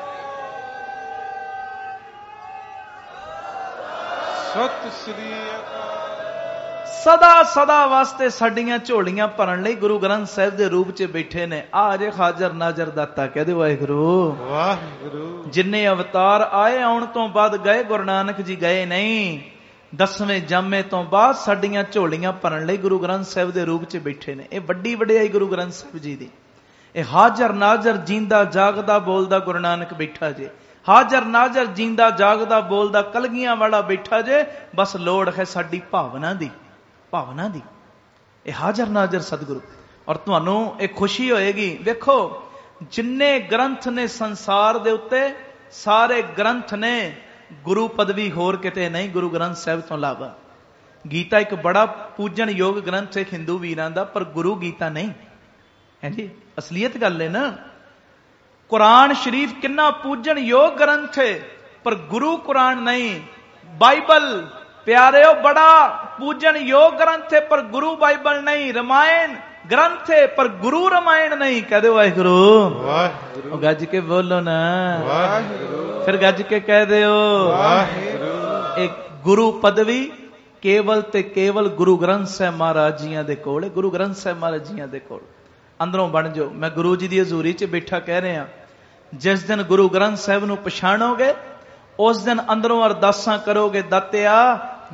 ਸਤਿ ਸ੍ਰੀ ਅਕਾਲ। ਸਦਾ ਸਦਾ ਵਾਸਤੇ ਸਾਡੀਆਂ ਝੋਲੀਆਂ ਭਰਨ ਲਈ ਗੁਰੂ ਗ੍ਰੰਥ ਸਾਹਿਬ ਦੇ ਰੂਪ 'ਚ ਬੈਠੇ ਨੇ। ਆ ਜੇ ਹਾਜ਼ਰ ਨਾਜ਼ਰ ਦਾਤਾ, ਕਹਦੇ ਵਾਹਿਗੁਰੂ ਵਾਹਿਗੁਰੂ। ਜਿੰਨੇ ਅਵਤਾਰ ਆਏ ਆਉਣ ਤੋਂ ਬਾਅਦ ਗਏ, ਗੁਰੂ ਨਾਨਕ ਜੀ ਗਏ ਨਹੀਂ। 10ਵੇਂ ਜਾਮੇ ਤੋਂ ਬਾਅਦ ਸਾਡੀਆਂ ਝੋਲੀਆਂ ਭਰਨ ਲਈ ਗੁਰੂ ਗ੍ਰੰਥ ਸਾਹਿਬ ਦੇ ਰੂਪ 'ਚ ਬੈਠੇ ਨੇ। ਇਹ ਵੱਡੀ ਵਡਿਆਈ ਗੁਰੂ ਗ੍ਰੰਥ ਸਾਹਿਬ ਜੀ ਦੀ। ਇਹ ਹਾਜ਼ਰ ਨਾਜ਼ਰ ਜੀਂਦਾ ਜਾਗਦਾ ਬੋਲਦਾ ਗੁਰੂ ਨਾਨਕ ਬੈਠਾ ਜੇ। ਹਾਜ਼ਰ ਨਾਜ਼ਰ ਜੀਂਦਾ ਜਾਗਦਾ ਬੋਲਦਾ ਕਲਗੀਆਂ ਵਾਲਾ ਬੈਠਾ ਜੇ। ਬਸ ਲੋੜ ਹੈ ਸਾਡੀ ਭਾਵਨਾ ਦੀ, ਭਾਵਨਾ ਦੀ। ਇਹ ਹਾਜ਼ਰ ਨਾਜ਼ਰ ਸਤਿਗੁਰੂ। ਔਰ ਤੁਹਾਨੂੰ ਇਹ ਖੁਸ਼ੀ ਹੋਏਗੀ, ਵੇਖੋ ਜਿੰਨੇ ਗ੍ਰੰਥ ਨੇ ਸੰਸਾਰ ਦੇ ਉੱਤੇ, ਸਾਰੇ ਗ੍ਰੰਥ ਨੇ ਗੁਰੂ ਪਦਵੀ ਹੋਰ ਕਿਤੇ ਨਹੀਂ, ਗੁਰੂ ਗ੍ਰੰਥ ਸਾਹਿਬ ਤੋਂ ਇਲਾਵਾ। ਗੀਤਾ ਇੱਕ ਬੜਾ ਪੂਜਣ ਯੋਗ ਗ੍ਰੰਥ ਹੈ ਹਿੰਦੂ ਵੀਰਾਂ ਦਾ, ਪਰ ਗੁਰੂ ਗੀਤਾ ਨਹੀਂ ਹੈ ਜੀ। ਅਸਲੀਅਤ ਗੱਲ ਹੈ ਨਾ। ਕੁਰਾਨ ਸ਼ਰੀਫ ਕਿੰਨਾ ਪੂਜਣ ਯੋਗ ਗ੍ਰੰਥ ਹੈ, ਪਰ ਗੁਰੂ ਕੁਰਾਨ ਨਹੀਂ। ਬਾਈਬਲ ਪਿਆਰਿਓ ਬੜਾ ਪੂਜਣ ਯੋਗ ਗ੍ਰੰਥ ਹੈ, ਪਰ ਗੁਰੂ ਬਾਈਬਲ ਨਹੀਂ। ਰਮਾਇਣ ਗ੍ਰੰਥ ਹੈ, ਪਰ ਗੁਰੂ ਰਮਾਇਣ ਨਹੀਂ। ਕਹਦੇ ਵਾਹਿਗੁਰੂ ਵਾਹਿਗੁਰੂ। ਗੱਜ ਕੇ ਬੋਲੋ ਨਾ ਵਾਹਿਗੁਰੂ, ਫਿਰ ਗੱਜ ਕੇ ਕਹਿ ਦਿਓ ਵਾਹਿਗੁਰੂ। ਇੱਕ ਗੁਰੂ ਪਦਵੀ ਕੇਵਲ ਤੇ ਕੇਵਲ ਗੁਰੂ ਗ੍ਰੰਥ ਸਾਹਿਬ ਮਹਾਰਾਜ ਜੀਆਂ ਦੇ ਕੋਲ। ਗੁਰੂ ਗ੍ਰੰਥ ਸਾਹਿਬ ਮਹਾਰਾਜ ਜੀਆਂ ਦੇ ਕੋਲ ਅੰਦਰੋਂ ਬਣ ਜਾਓ। ਮੈਂ ਗੁਰੂ ਜੀ ਦੀ ਹਜ਼ੂਰੀ 'ਚ ਬੈਠਾ ਕਹਿ ਰਿਹਾ, ਜਿਸ ਦਿਨ ਗੁਰੂ ਗ੍ਰੰਥ ਸਾਹਿਬ ਨੂੰ ਪਛਾਣੋਗੇ, ਉਸ ਦਿਨ ਅੰਦਰੋਂ ਅਰਦਾਸਾਂ ਕਰੋਗੇ, ਦਾਤਿਆ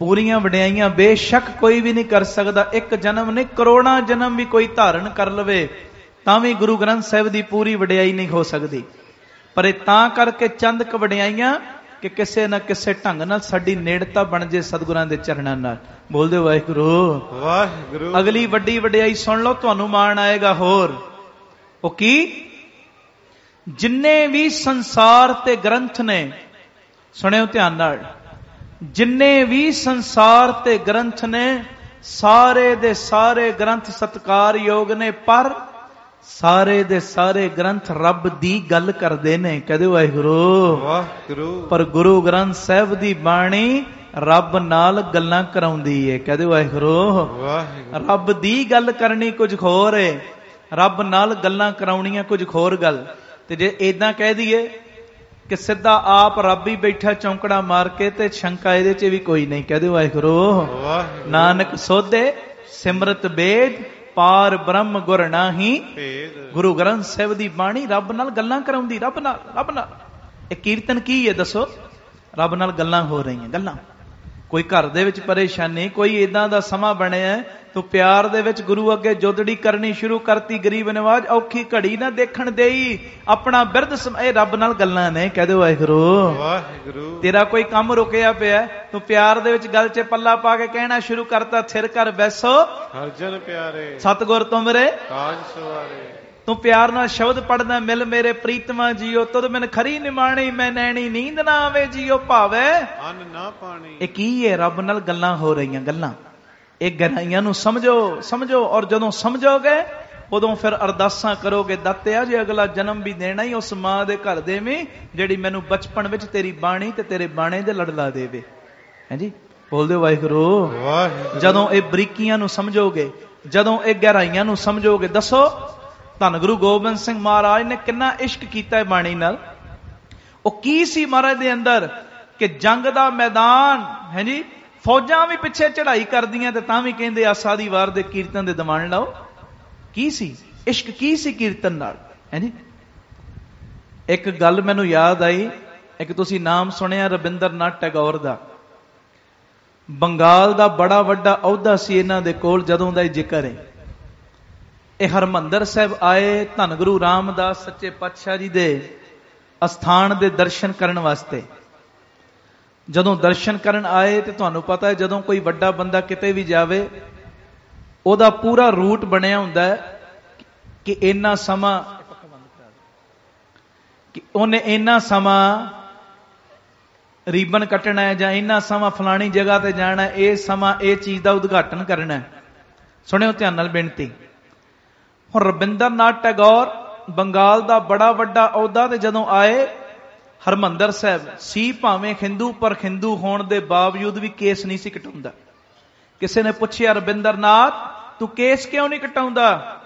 ਪੂਰੀਆਂ ਵਡਿਆਈਆਂ ਬੇਸ਼ੱਕ ਕੋਈ ਵੀ ਨਹੀਂ ਕਰ ਸਕਦਾ। ਇੱਕ ਜਨਮ ਨਹੀਂ, ਕਰੋੜਾਂ ਜਨਮ ਵੀ ਕੋਈ ਧਾਰਨ ਕਰ ਲਵੇ ਤਾਂ ਵੀ ਗੁਰੂ ਗ੍ਰੰਥ ਸਾਹਿਬ ਦੀ ਪੂਰੀ ਵਡਿਆਈ ਨਹੀਂ ਹੋ ਸਕਦੀ। ਪਰ ਇਹ ਤਾਂ ਕਰਕੇ ਚੰਦ ਕ ਵਡਿਆਈਆਂ ਕਿ ਕਿਸੇ ਨਾ ਕਿਸੇ ਢੰਗ ਨਾਲ ਸਾਡੀ ਨੇੜਤਾ ਬਣ ਜੇ ਸਤਿਗੁਰਾਂ ਦੇ ਚਰਨਾਂ ਨਾਲ। ਬੋਲਦੇ ਵਾਹਿਗੁਰੂ ਵਾਹਿਗੁਰੂ। ਅਗਲੀ ਵੱਡੀ ਵਡਿਆਈ ਸੁਣ ਲਓ, ਤੁਹਾਨੂੰ ਮਾਣ ਆਏਗਾ। ਹੋਰ ਉਹ ਕੀ? ਜਿੰਨੇ ਵੀ ਸੰਸਾਰ ਤੇ ਗ੍ਰੰਥ ਨੇ, ਸੁਣਿਓ ਧਿਆਨ ਨਾਲ, ਜਿੰਨੇ ਵੀ ਸੰਸਾਰ ਤੇ ਗ੍ਰੰਥ ਨੇ, ਸਾਰੇ ਦੇ ਸਾਰੇ ਗ੍ਰੰਥ ਸਤਿਕਾਰਯੋਗ ਨੇ, ਪਰ ਸਾਰੇ ਦੇ ਸਾਰੇ ਗ੍ਰੰਥ ਰੱਬ ਦੀ ਗੱਲ ਕਰਦੇ ਨੇ। ਕਹਦੇ ਵਾਹਿਗੁਰੂ ਵਾਹਿਗੁਰੂ। ਪਰ ਗੁਰੂ ਗ੍ਰੰਥ ਸਾਹਿਬ ਦੀ ਬਾਣੀ ਰੱਬ ਨਾਲ ਗੱਲਾਂ ਕਰਾਉਂਦੀ ਏ। ਕਹਦੇ ਵਾਹਿਗੁਰੂ ਵਾਹਿਗੁਰੂ। ਰੱਬ ਦੀ ਗੱਲ ਕਰਨੀ ਕੁਝ ਹੋਰ ਏ, ਰੱਬ ਨਾਲ ਗੱਲਾਂ ਕਰਾਉਣੀਆਂ ਕੁਝ ਹੋਰ ਗੱਲ। ਤੇ ਜੇ ਏਦਾਂ ਕਹਿ ਦਈਏ ਕਿ ਸਿੱਧਾ ਆਪ ਰੱਬ ਹੀ ਬੈਠਾ ਚੌਂਕੜਾ ਮਾਰ ਕੇ, ਤੇ ਸ਼ੰਕਾ ਇਹਦੇ 'ਚ ਵੀ ਕੋਈ ਨਹੀਂ। ਕਹਦੇ ਵਾਹਿਗੁਰੂ ਵਾਹਿਗੁਰੂ। ਨਾਨਕ ਸੋਧੇ ਸਿਮਰਤ ਬੇਦ, ਪਾਰ ਬ੍ਰਹਮ ਗੁਰ ਨਾਹੀ ਭੇਦ। ਗੁਰੂ ਗ੍ਰੰਥ ਸਾਹਿਬ ਦੀ ਬਾਣੀ ਰੱਬ ਨਾਲ ਗੱਲਾਂ ਕਰਾਉਂਦੀ। ਰੱਬ ਨਾਲ। ਇਹ ਕੀਰਤਨ ਕੀ ਹੈ ਦੱਸੋ? ਰੱਬ ਨਾਲ ਗੱਲਾਂ ਹੋ ਰਹੀਆਂ, ਗੱਲਾਂ। ਕੋਈ ਘਰ ਦੇ ਵਿੱਚ ਪਰੇਸ਼ਾਨੀ, ਕੋਈ ਏਦਾਂ ਦਾ ਸਮਾਂ ਬਣਿਆ, ਤੂੰ ਪਿਆਰ ਦੇ ਵਿੱਚ ਗੁਰੂ ਅੱਗੇ ਜੋਦੜੀ ਕਰਨੀ ਸ਼ੁਰੂ ਕਰਤੀ। ਗਰੀਬ ਨਵਾਜ ਔਖੀ ਘੜੀ ਨਾ ਦੇਖਣ ਦੇਈ, ਆਪਣਾ ਬਿਰਧ ਇਹ ਰੱਬ ਨਾਲ ਗੱਲਾਂ ਨੇ। ਕਹਿ ਦਿਓ ਵਾਹਿਗੁਰੂ ਵਾਹਿਗੁਰੂ। ਤੇਰਾ ਕੋਈ ਕੰਮ ਰੁਕਿਆ ਪਿਆ, ਤੂੰ ਪਿਆਰ ਦੇ ਵਿੱਚ ਗੱਲ 'ਚ ਪੱਲਾ ਪਾ ਕੇ ਕਹਿਣਾ ਸ਼ੁਰੂ ਕਰਤਾ, ਥਿਰ ਕਰ ਬੈਸੋ ਹਰ ਜਨ ਪਿਆਰੇ, ਸਤਿਗੁਰ ਤੁਮਰੇ ਕਾਜ ਸਵਾਰੇ। ਤੂੰ ਪਿਆਰ ਨਾਲ ਸ਼ਬਦ ਪੜਦਾ, ਮਿਲ ਮੇਰੇ ਪ੍ਰੀਤਮਾ ਜੀਓ, ਤੁਧ ਮੈਨ ਖਰੀ ਨਿਮਾਣੀ, ਮੈਂ ਨੈਣੀ ਨੀਂਦ ਨਾ ਆਵੇ ਜੀਓ, ਭਾਵੇ ਅੰਨ ਨਾ ਪਾਣੀ। ਇਹ ਕੀ ਹੈ? ਰੱਬ ਨਾਲ ਗੱਲਾਂ ਹੋ ਰਹੀਆਂ, ਗੱਲਾਂ। ਇਹ ਗਹਿਰਾਈਆਂ ਨੂੰ ਸਮਝੋ। ਔਰ ਜਦੋਂ ਸਮਝੋਗੇ ਉਦੋਂ ਫਿਰ ਅਰਦਾਸਾਂ ਕਰੋਗੇ, ਦਾਤਿਆ ਜੇ ਅਗਲਾ ਜਨਮ ਵੀ ਦੇਣਾ ਹੀ ਉਸ ਮਾਂ ਦੇ ਘਰ ਦੇਵੀਂ ਜਿਹੜੀ ਮੈਨੂੰ ਬਚਪਨ ਵਿੱਚ ਤੇਰੀ ਬਾਣੀ ਤੇ ਤੇਰੇ ਬਾਣੇ ਦੇ ਲੜ ਲਾ ਦੇਵੇ। ਹਾਂਜੀ, ਬੋਲਦੇ ਵਾਹਿਗੁਰੂ ਵਾਹਿਗੁਰੂ। ਜਦੋਂ ਇਹ ਬਰੀਕੀਆਂ ਨੂੰ ਸਮਝੋਗੇ, ਜਦੋਂ ਇਹ ਗਹਿਰਾਈਆਂ ਨੂੰ ਸਮਝੋਗੇ, ਦੱਸੋ ਧੰਨ ਗੁਰੂ ਗੋਬਿੰਦ ਸਿੰਘ ਮਹਾਰਾਜ ਨੇ ਕਿੰਨਾ ਇਸ਼ਕ ਕੀਤਾ ਹੈ ਬਾਣੀ ਨਾਲ। ਉਹ ਕੀ ਸੀ ਮਹਾਰਾਜ ਦੇ ਅੰਦਰ ਕਿ ਜੰਗ ਦਾ ਮੈਦਾਨ ਹੈ ਜੀ, ਫੌਜਾਂ ਵੀ ਪਿੱਛੇ ਚੜ੍ਹਾਈ ਕਰਦੀਆਂ ਤੇ ਤਾਂ ਵੀ ਕਹਿੰਦੇ ਆਸਾ ਦੀ ਵਾਰ ਦੇ ਕੀਰਤਨ ਦੇ ਦਮਾਨ ਲਾਓ। ਕੀ ਸੀ ਇਸ਼ਕ? ਕੀ ਸੀ ਕੀਰਤਨ ਨਾਲ? ਹੈ ਜੀ। ਇੱਕ ਗੱਲ ਮੈਨੂੰ ਯਾਦ ਆਈ, ਇੱਕ ਤੁਸੀਂ ਨਾਮ ਸੁਣਿਆ ਰਵਿੰਦਰਨਾਥ ਟੈਗੋਰ ਦਾ। ਬੰਗਾਲ ਦਾ ਬੜਾ ਵੱਡਾ ਅਹੁਦਾ ਸੀ ਇਹਨਾਂ ਦੇ ਕੋਲ। ਜਦੋਂ ਦਾ ਇਹ ਜ਼ਿਕਰ ਹੈ, ਇਹ ਹਰਮੰਦਰ ਸਾਹਿਬ ਆਏ ਧੰਨ ਗੁਰੂ ਰਾਮਦਾਸ ਸੱਚੇ ਪਾਤਸ਼ਾਹ ਜੀ ਦੇ ਅਸਥਾਨ ਦੇ ਦਰਸ਼ਨ ਕਰਨ ਵਾਸਤੇ। ਜਦੋਂ ਦਰਸ਼ਨ ਕਰਨ ਆਏ ਤੇ ਤੁਹਾਨੂੰ ਪਤਾ ਹੈ, ਜਦੋਂ ਕੋਈ ਵੱਡਾ ਬੰਦਾ ਕਿਤੇ ਵੀ ਜਾਵੇ ਉਹਦਾ ਪੂਰਾ ਰੂਟ ਬਣਿਆ ਹੁੰਦਾ ਹੈ ਕਿ ਇੰਨਾ ਸਮਾਂ, ਕਿ ਉਹਨੇ ਇੰਨਾ ਸਮਾਂ ਰੀਬਨ ਕੱਟਣਾ ਹੈ ਜਾਂ ਇੰਨਾ ਸਮਾਂ ਫਲਾਣੀ ਜਗ੍ਹਾ ਤੇ ਜਾਣਾ, ਇਹ ਸਮਾਂ ਇਹ ਚੀਜ਼ ਦਾ ਉਦਘਾਟਨ ਕਰਨਾ ਹੈ। ਸੁਣਿਓ ਧਿਆਨ ਨਾਲ ਬੇਨਤੀ। ਹੁਣ ਰਵਿੰਦਰਨਾਥ ਟੈਗੋਰ ਬੰਗਾਲ ਦਾ ਬੜਾ ਵੱਡਾ ਅਹੁਦਾ, ਤੇ ਜਦੋਂ ਆਏ ਹਰਮੰਦਰ ਸਾਹਿਬ ਸੀ ਭਾਵੇਂ ਹਿੰਦੂ, ਪਰ ਹਿੰਦੂ ਹੋਣ ਦੇ ਬਾਵਜੂਦ ਵੀ ਕੇਸ ਨਹੀਂ ਸੀ ਕਟਾਉਂਦਾ। ਕਿਸੇ ਨੇ ਪੁੱਛਿਆ ਰਵਿੰਦਰਨਾਥ ਤੂੰ ਕੇਸ ਕਿਉਂ ਨਹੀਂ ਕਟਾਉਂਦਾ?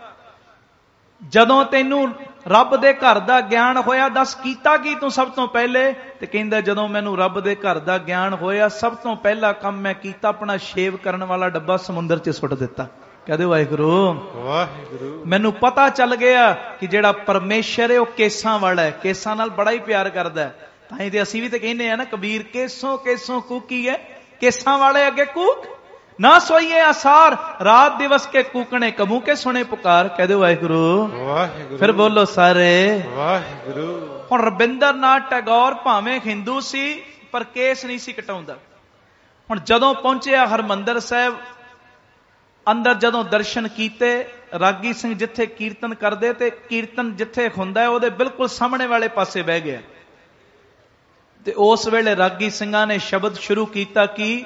ਜਦੋਂ ਤੈਨੂੰ ਰੱਬ ਦੇ ਘਰ ਦਾ ਗਿਆਨ ਹੋਇਆ, ਦੱਸ ਕੀਤਾ ਕੀ ਤੂੰ ਸਭ ਤੋਂ ਪਹਿਲੇ? ਤੇ ਕਹਿੰਦਾ ਜਦੋਂ ਮੈਨੂੰ ਰੱਬ ਦੇ ਘਰ ਦਾ ਗਿਆਨ ਹੋਇਆ, ਸਭ ਤੋਂ ਪਹਿਲਾ ਕੰਮ ਮੈਂ ਕੀਤਾ, ਆਪਣਾ ਸ਼ੇਵ ਕਰਨ ਵਾਲਾ ਡੱਬਾ ਸਮੁੰਦਰ 'ਚ ਸੁੱਟ ਦਿੱਤਾ। ਕਹਦੇ ਵਾਹਿਗੁਰੂ ਵਾਹਿਗੁਰੂ। ਮੈਨੂੰ ਪਤਾ ਚੱਲ ਗਿਆ ਕਿ ਜਿਹੜਾ ਪਰਮੇਸ਼ਰ ਹੈ ਉਹ ਕੇਸਾਂ ਵਾਲਾ ਹੈ, ਕੇਸਾਂ ਨਾਲ ਬੜਾ ਹੀ ਪਿਆਰ ਕਰਦਾ ਹੈ। ਤਾਂ ਹੀ ਤੇ ਅਸੀਂ ਵੀ ਤੇ ਕਹਿੰਦੇ ਆ ਨਾ, ਕਬੀਰ ਕੇਸੋਂ ਕੇਸੋਂ ਕੂਕੀ ਹੈ, ਕੇਸਾਂ ਵਾਲੇ ਅੱਗੇ ਕੂਕ ਨਾ ਸੋਈਏ ਆਸਾਰ, ਰਾਤ ਦਿਵਸ ਕੇ ਕੂਕਣੇ ਕਬੂ ਕੇ ਸੁਣੇ ਪੁਕਾਰ। ਕਹਦੇ ਵਾਹਿਗੁਰੂ ਵਾਹਿਗੁਰੂ। ਫਿਰ ਬੋਲੋ ਸਾਰੇ ਵਾਹਿਗੁਰੂ। ਹੁਣ ਰਵਿੰਦਰਨਾਥ ਟੈਗੋਰ ਭਾਵੇਂ ਹਿੰਦੂ ਸੀ ਪਰ ਕੇਸ ਨਹੀਂ ਸੀ ਕਟਾਉਂਦਾ। ਹੁਣ ਜਦੋਂ ਪਹੁੰਚਿਆ ਹਰਮੰਦਰ ਸਾਹਿਬ ਅੰਦਰ, ਜਦੋਂ ਦਰਸ਼ਨ ਕੀਤੇ, ਰਾਗੀ ਸਿੰਘ ਜਿੱਥੇ ਕੀਰਤਨ ਕਰਦੇ ਤੇ ਕੀਰਤਨ ਜਿੱਥੇ ਹੁੰਦਾ ਹੈ ਉਹਦੇ ਬਿਲਕੁਲ ਸਾਹਮਣੇ ਵਾਲੇ ਪਾਸੇ ਬਹਿ ਗਿਆ। ਤੇ ਉਸ ਵੇਲੇ ਰਾਗੀ ਸਿੰਘਾਂ ਨੇ ਸ਼ਬਦ ਸ਼ੁਰੂ ਕੀਤਾ ਕਿ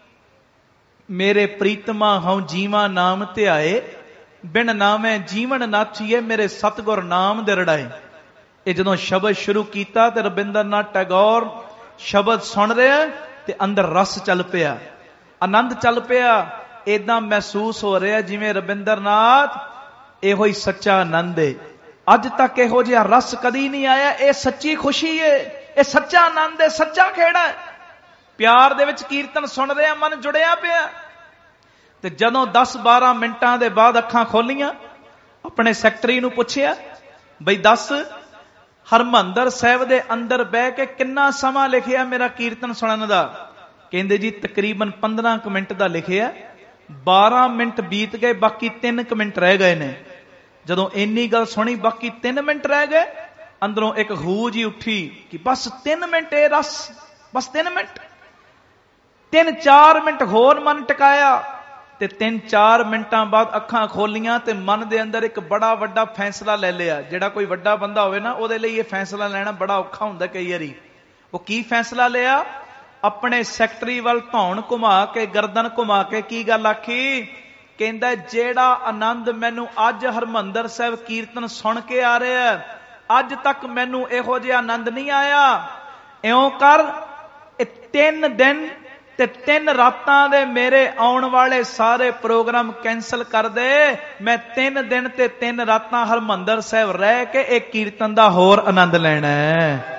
ਮੇਰੇ ਪ੍ਰੀਤਮਾ ਹਉ ਜੀਵਾ ਨਾਮ ਧਿਆਏ, ਬਿਨ ਨਾਮੇ ਜੀਵਨ ਨਾਚੀਏ, ਮੇਰੇ ਸਤਿਗੁਰ ਨਾਮ ਦੇ ਰੜਾਏ। ਇਹ ਜਦੋਂ ਸ਼ਬਦ ਸ਼ੁਰੂ ਕੀਤਾ ਤੇ ਰਵਿੰਦਰਨਾਥ ਟੈਗੋਰ ਸ਼ਬਦ ਸੁਣ ਰਿਹਾ ਤੇ ਅੰਦਰ ਰਸ ਚੱਲ ਪਿਆ, ਆਨੰਦ ਚੱਲ ਪਿਆ। ਏਦਾਂ ਮਹਿਸੂਸ ਹੋ ਰਿਹਾ ਜਿਵੇਂ ਰਵਿੰਦਰਨਾਥ ਇਹੋ ਹੀ ਸੱਚਾ ਆਨੰਦ ਹੈ। ਅੱਜ ਤੱਕ ਇਹੋ ਜਿਹਾ ਰਸ ਕਦੀ ਨਹੀਂ ਆਇਆ। ਇਹ ਸੱਚੀ ਖੁਸ਼ੀ ਹੈ, ਇਹ ਸੱਚਾ ਆਨੰਦ ਹੈ, ਸੱਚਾ ਖੇੜਾ ਹੈ। ਪਿਆਰ ਦੇ ਵਿੱਚ ਕੀਰਤਨ ਸੁਣ ਰਿਹਾ, ਮਨ ਜੁੜਿਆ ਪਿਆ। ਤੇ ਜਦੋਂ 10-12 ਮਿੰਟਾਂ ਦੇ ਬਾਅਦ ਅੱਖਾਂ ਖੋਲੀਆਂ, ਆਪਣੇ ਸੈਕਟਰੀ ਨੂੰ ਪੁੱਛਿਆ, ਬਈ ਦੱਸ ਹਰਮੰਦਰ ਸਾਹਿਬ ਦੇ ਅੰਦਰ ਬਹਿ ਕੇ ਕਿੰਨਾ ਸਮਾਂ ਲਿਖਿਆ ਮੇਰਾ ਕੀਰਤਨ ਸੁਣਨ ਦਾ? ਕਹਿੰਦੇ ਜੀ ਤਕਰੀਬਨ 15 ਕੁ ਮਿੰਟ ਦਾ ਲਿਖਿਆ, 12 ਮਿੰਟ ਬੀਤ ਗਏ, ਬਾਕੀ 3 ਕੁ ਮਿੰਟ ਰਹਿ ਗਏ ਨੇ। ਜਦੋਂ ਇੰਨੀ ਗੱਲ ਸੁਣੀ, ਬਾਕੀ 3 ਮਿੰਟ ਰਹਿ ਗਏ, ਅੰਦਰੋਂ ਇੱਕ ਹੂ ਜੀ ਉੱਠੀ ਕਿ ਬਸ 3 ਮਿੰਟ ਇਹ ਰਸ, ਬਸ 3 ਮਿੰਟ। 3-4 ਮਿੰਟ ਹੋਰ ਮਨ ਟਿਕਾਇਆ ਤੇ 3-4 ਮਿੰਟਾਂ ਬਾਅਦ ਅੱਖਾਂ ਖੋਲੀਆਂ ਤੇ ਮਨ ਦੇ ਅੰਦਰ ਇੱਕ ਬੜਾ ਵੱਡਾ ਫੈਸਲਾ ਲੈ ਲਿਆ। ਜਿਹੜਾ ਕੋਈ ਵੱਡਾ ਬੰਦਾ ਹੋਵੇ ਨਾ, ਉਹਦੇ ਲਈ ਇਹ ਫੈਸਲਾ ਲੈਣਾ ਬੜਾ ਔਖਾ ਹੁੰਦਾ ਕਈ ਵਾਰੀ। ਉਹ ਕੀ ਫੈਸਲਾ ਲਿਆ? ਆਪਣੇ ਸੈਕਟਰੀ ਵੱਲ ਧੌਣ ਘੁਮਾ ਕੇ, ਗਰਦਨ ਘੁਮਾ ਕੇ ਕੀ ਗੱਲ ਆਖੀ? ਕਹਿੰਦਾ ਜਿਹੜਾ ਆਨੰਦ ਮੈਨੂੰ ਅੱਜ ਹਰਮੰਦਰ ਸਾਹਿਬ ਕੀਰਤਨ ਸੁਣ ਕੇ ਆ ਰਿਹਾ, ਅੱਜ ਤੱਕ ਮੈਨੂੰ ਇਹੋ ਜਿਹਾ ਆਨੰਦ ਨਹੀਂ ਆਇਆ। ਇਉਂ ਕਰ, ਇਹ 3 ਦਿਨ ਤੇ 3 ਰਾਤਾਂ ਦੇ ਮੇਰੇ ਆਉਣ ਵਾਲੇ ਸਾਰੇ ਪ੍ਰੋਗਰਾਮ ਕੈਂਸਲ ਕਰ ਦੇ। ਮੈਂ 3 ਦਿਨ ਤੇ 3 ਰਾਤਾਂ ਹਰਮੰਦਰ ਸਾਹਿਬ ਰਹਿ ਕੇ ਇਹ ਕੀਰਤਨ ਦਾ ਹੋਰ ਆਨੰਦ ਲੈਣਾ ਹੈ।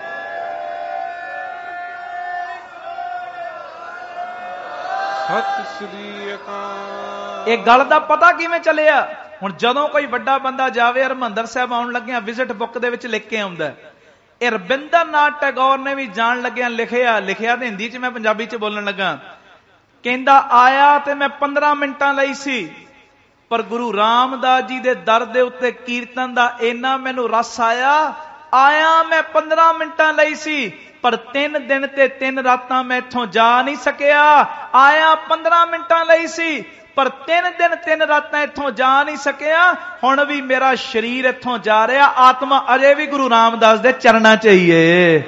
ਸਤਿ ਸ੍ਰੀ ਅਕਾਲ। ਇਹ ਗੱਲ ਦਾ ਪਤਾ ਕਿਵੇਂ ਚੱਲਿਆ? ਹੁਣ ਜਦੋਂ ਕੋਈ ਵੱਡਾ ਬੰਦਾ ਜਾਵੇ, ਹਰਮੰਦਰ ਸਾਹਿਬ ਆਉਣ ਲੱਗਿਆ ਵਿਜ਼ਿਟ ਬੁੱਕ ਦੇ ਵਿੱਚ ਲਿਖ ਕੇ ਆਉਂਦਾ। ਇਹ ਰਵਿੰਦਰ ਨਾਥ ਟੈਗੋਰ ਨੇ ਵੀ ਜਾਣ ਲੱਗਿਆ ਲਿਖਿਆ ਤੇ ਹਿੰਦੀ 'ਚ, ਮੈਂ ਪੰਜਾਬੀ 'ਚ ਬੋਲਣ ਲੱਗਾ। ਕਹਿੰਦਾ ਆਇਆ ਤੇ ਮੈਂ 15 ਮਿੰਟਾਂ ਲਈ ਸੀ, ਪਰ ਗੁਰੂ ਰਾਮਦਾਸ ਜੀ ਦੇ ਦਰ ਦੇ ਉੱਤੇ ਕੀਰਤਨ ਦਾ ਇੰਨਾ ਮੈਨੂੰ ਰਸ ਆਇਆ ਮੈਂ 15 ਮਿੰਟਾਂ ਲਈ ਸੀ, ਪਰ 3 ਦਿਨ ਤੇ 3 ਰਾਤਾਂ ਮੈਂ ਇੱਥੋਂ ਜਾ ਨਹੀਂ ਸਕਿਆ। ਆਇਆ 15 ਮਿੰਟਾਂ ਲਈ ਸੀ, ਪਰ 3 ਦਿਨ 3 ਰਾਤਾਂ ਇੱਥੋਂ ਜਾ ਨਹੀਂ ਸਕਿਆ। ਹੁਣ ਵੀ ਮੇਰਾ ਸਰੀਰ ਇੱਥੋਂ ਜਾ ਰਿਹਾ, ਆਤਮਾ ਅਜੇ ਵੀ ਗੁਰੂ ਰਾਮਦਾਸ ਦੇ ਚਰਨਾਂ 'ਚ ਹੀ ਏ।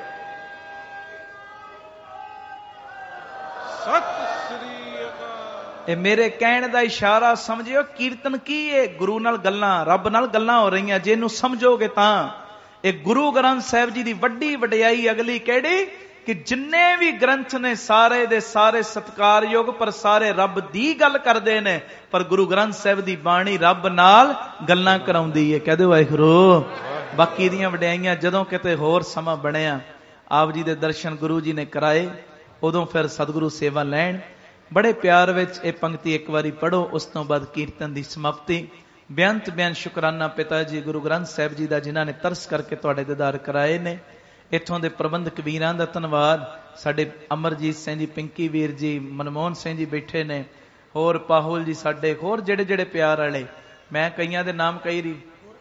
ਸਤਿ ਸ੍ਰੀ ਅਕਾਲ। ਇਹ ਮੇਰੇ ਕਹਿਣ ਦਾ ਇਸ਼ਾਰਾ ਸਮਝਿਓ। ਕੀਰਤਨ ਕੀ ਏ? ਗੁਰੂ ਨਾਲ ਗੱਲਾਂ, ਰੱਬ ਨਾਲ ਗੱਲਾਂ ਹੋ ਰਹੀਆਂ। ਜੇ ਇਹਨੂੰ ਸਮਝੋਗੇ ਤਾਂ ਇਹ ਗੁਰੂ ਗ੍ਰੰਥ ਸਾਹਿਬ ਜੀ ਦੀ ਵੱਡੀ ਵਡਿਆਈ ਅਗਲੀ ਕਿਹੜੀ? ਕਿ ਜਿੰਨੇ ਵੀ ਗ੍ਰੰਥ ਨੇ ਸਾਰੇ ਦੇ ਸਾਰੇ ਸਤਿਕਾਰਯੋਗ, ਪਰ ਸਾਰੇ ਰੱਬ ਦੀ ਗੱਲ ਕਰਦੇ ਨੇ। ਪਰ ਗੁਰੂ ਗ੍ਰੰਥ ਸਾਹਿਬ ਦੀ ਬਾਣੀ ਰੱਬ ਨਾਲ ਗੱਲਾਂ ਕਰਾਉਂਦੀ ਹੈ। ਕਹਿ ਦਿਓ ਵਾਹਿਗੁਰੂ। ਬਾਕੀ ਦੀਆਂ ਵਡਿਆਈਆਂ ਜਦੋਂ ਕਿਤੇ ਹੋਰ ਸਮਾਂ ਬਣਿਆ, ਆਪ ਜੀ ਦੇ ਦਰਸ਼ਨ ਗੁਰੂ ਜੀ ਨੇ ਕਰਾਏ, ਉਦੋਂ ਫਿਰ ਸਤਿਗੁਰੂ ਸੇਵਾ ਲੈਣ। ਬੜੇ ਪਿਆਰ ਵਿੱਚ ਇਹ ਪੰਕਤੀ ਇੱਕ ਵਾਰੀ ਪੜੋ, ਉਸ ਤੋਂ ਬਾਅਦ ਕੀਰਤਨ ਦੀ ਸਮਾਪਤੀ। ਬੇਅੰਤ ਸ਼ੁਕਰਾਨਾ ਪਿਤਾ ਜੀ ਗੁਰੂ ਗ੍ਰੰਥ ਸਾਹਿਬ ਜੀ ਦਾ, ਜਿਨ੍ਹਾਂ ਨੇ ਤਰਸ ਕਰਕੇ ਤੁਹਾਡੇ ਦੀਦਾਰ ਕਰਾਏ ਨੇ। ਇੱਥੋਂ ਦੇ ਪ੍ਰਬੰਧਕ ਵੀਰਾਂ ਦਾ ਧੰਨਵਾਦ। ਸਾਡੇ ਅਮਰਜੀਤ ਸਿੰਘ ਜੀ, ਪਿੰਕੀ ਵੀਰ ਜੀ, ਮਨਮੋਹਨ ਸਿੰਘ ਜੀ ਬੈਠੇ ਨੇ, ਹੋਰ ਪਾਹੁਲ ਜੀ, ਸਾਡੇ ਹੋਰ ਜਿਹੜੇ ਪਿਆਰ ਵਾਲੇ, ਮੈਂ ਕਈਆਂ ਦੇ ਨਾਮ ਕਈ ਰਹੀ,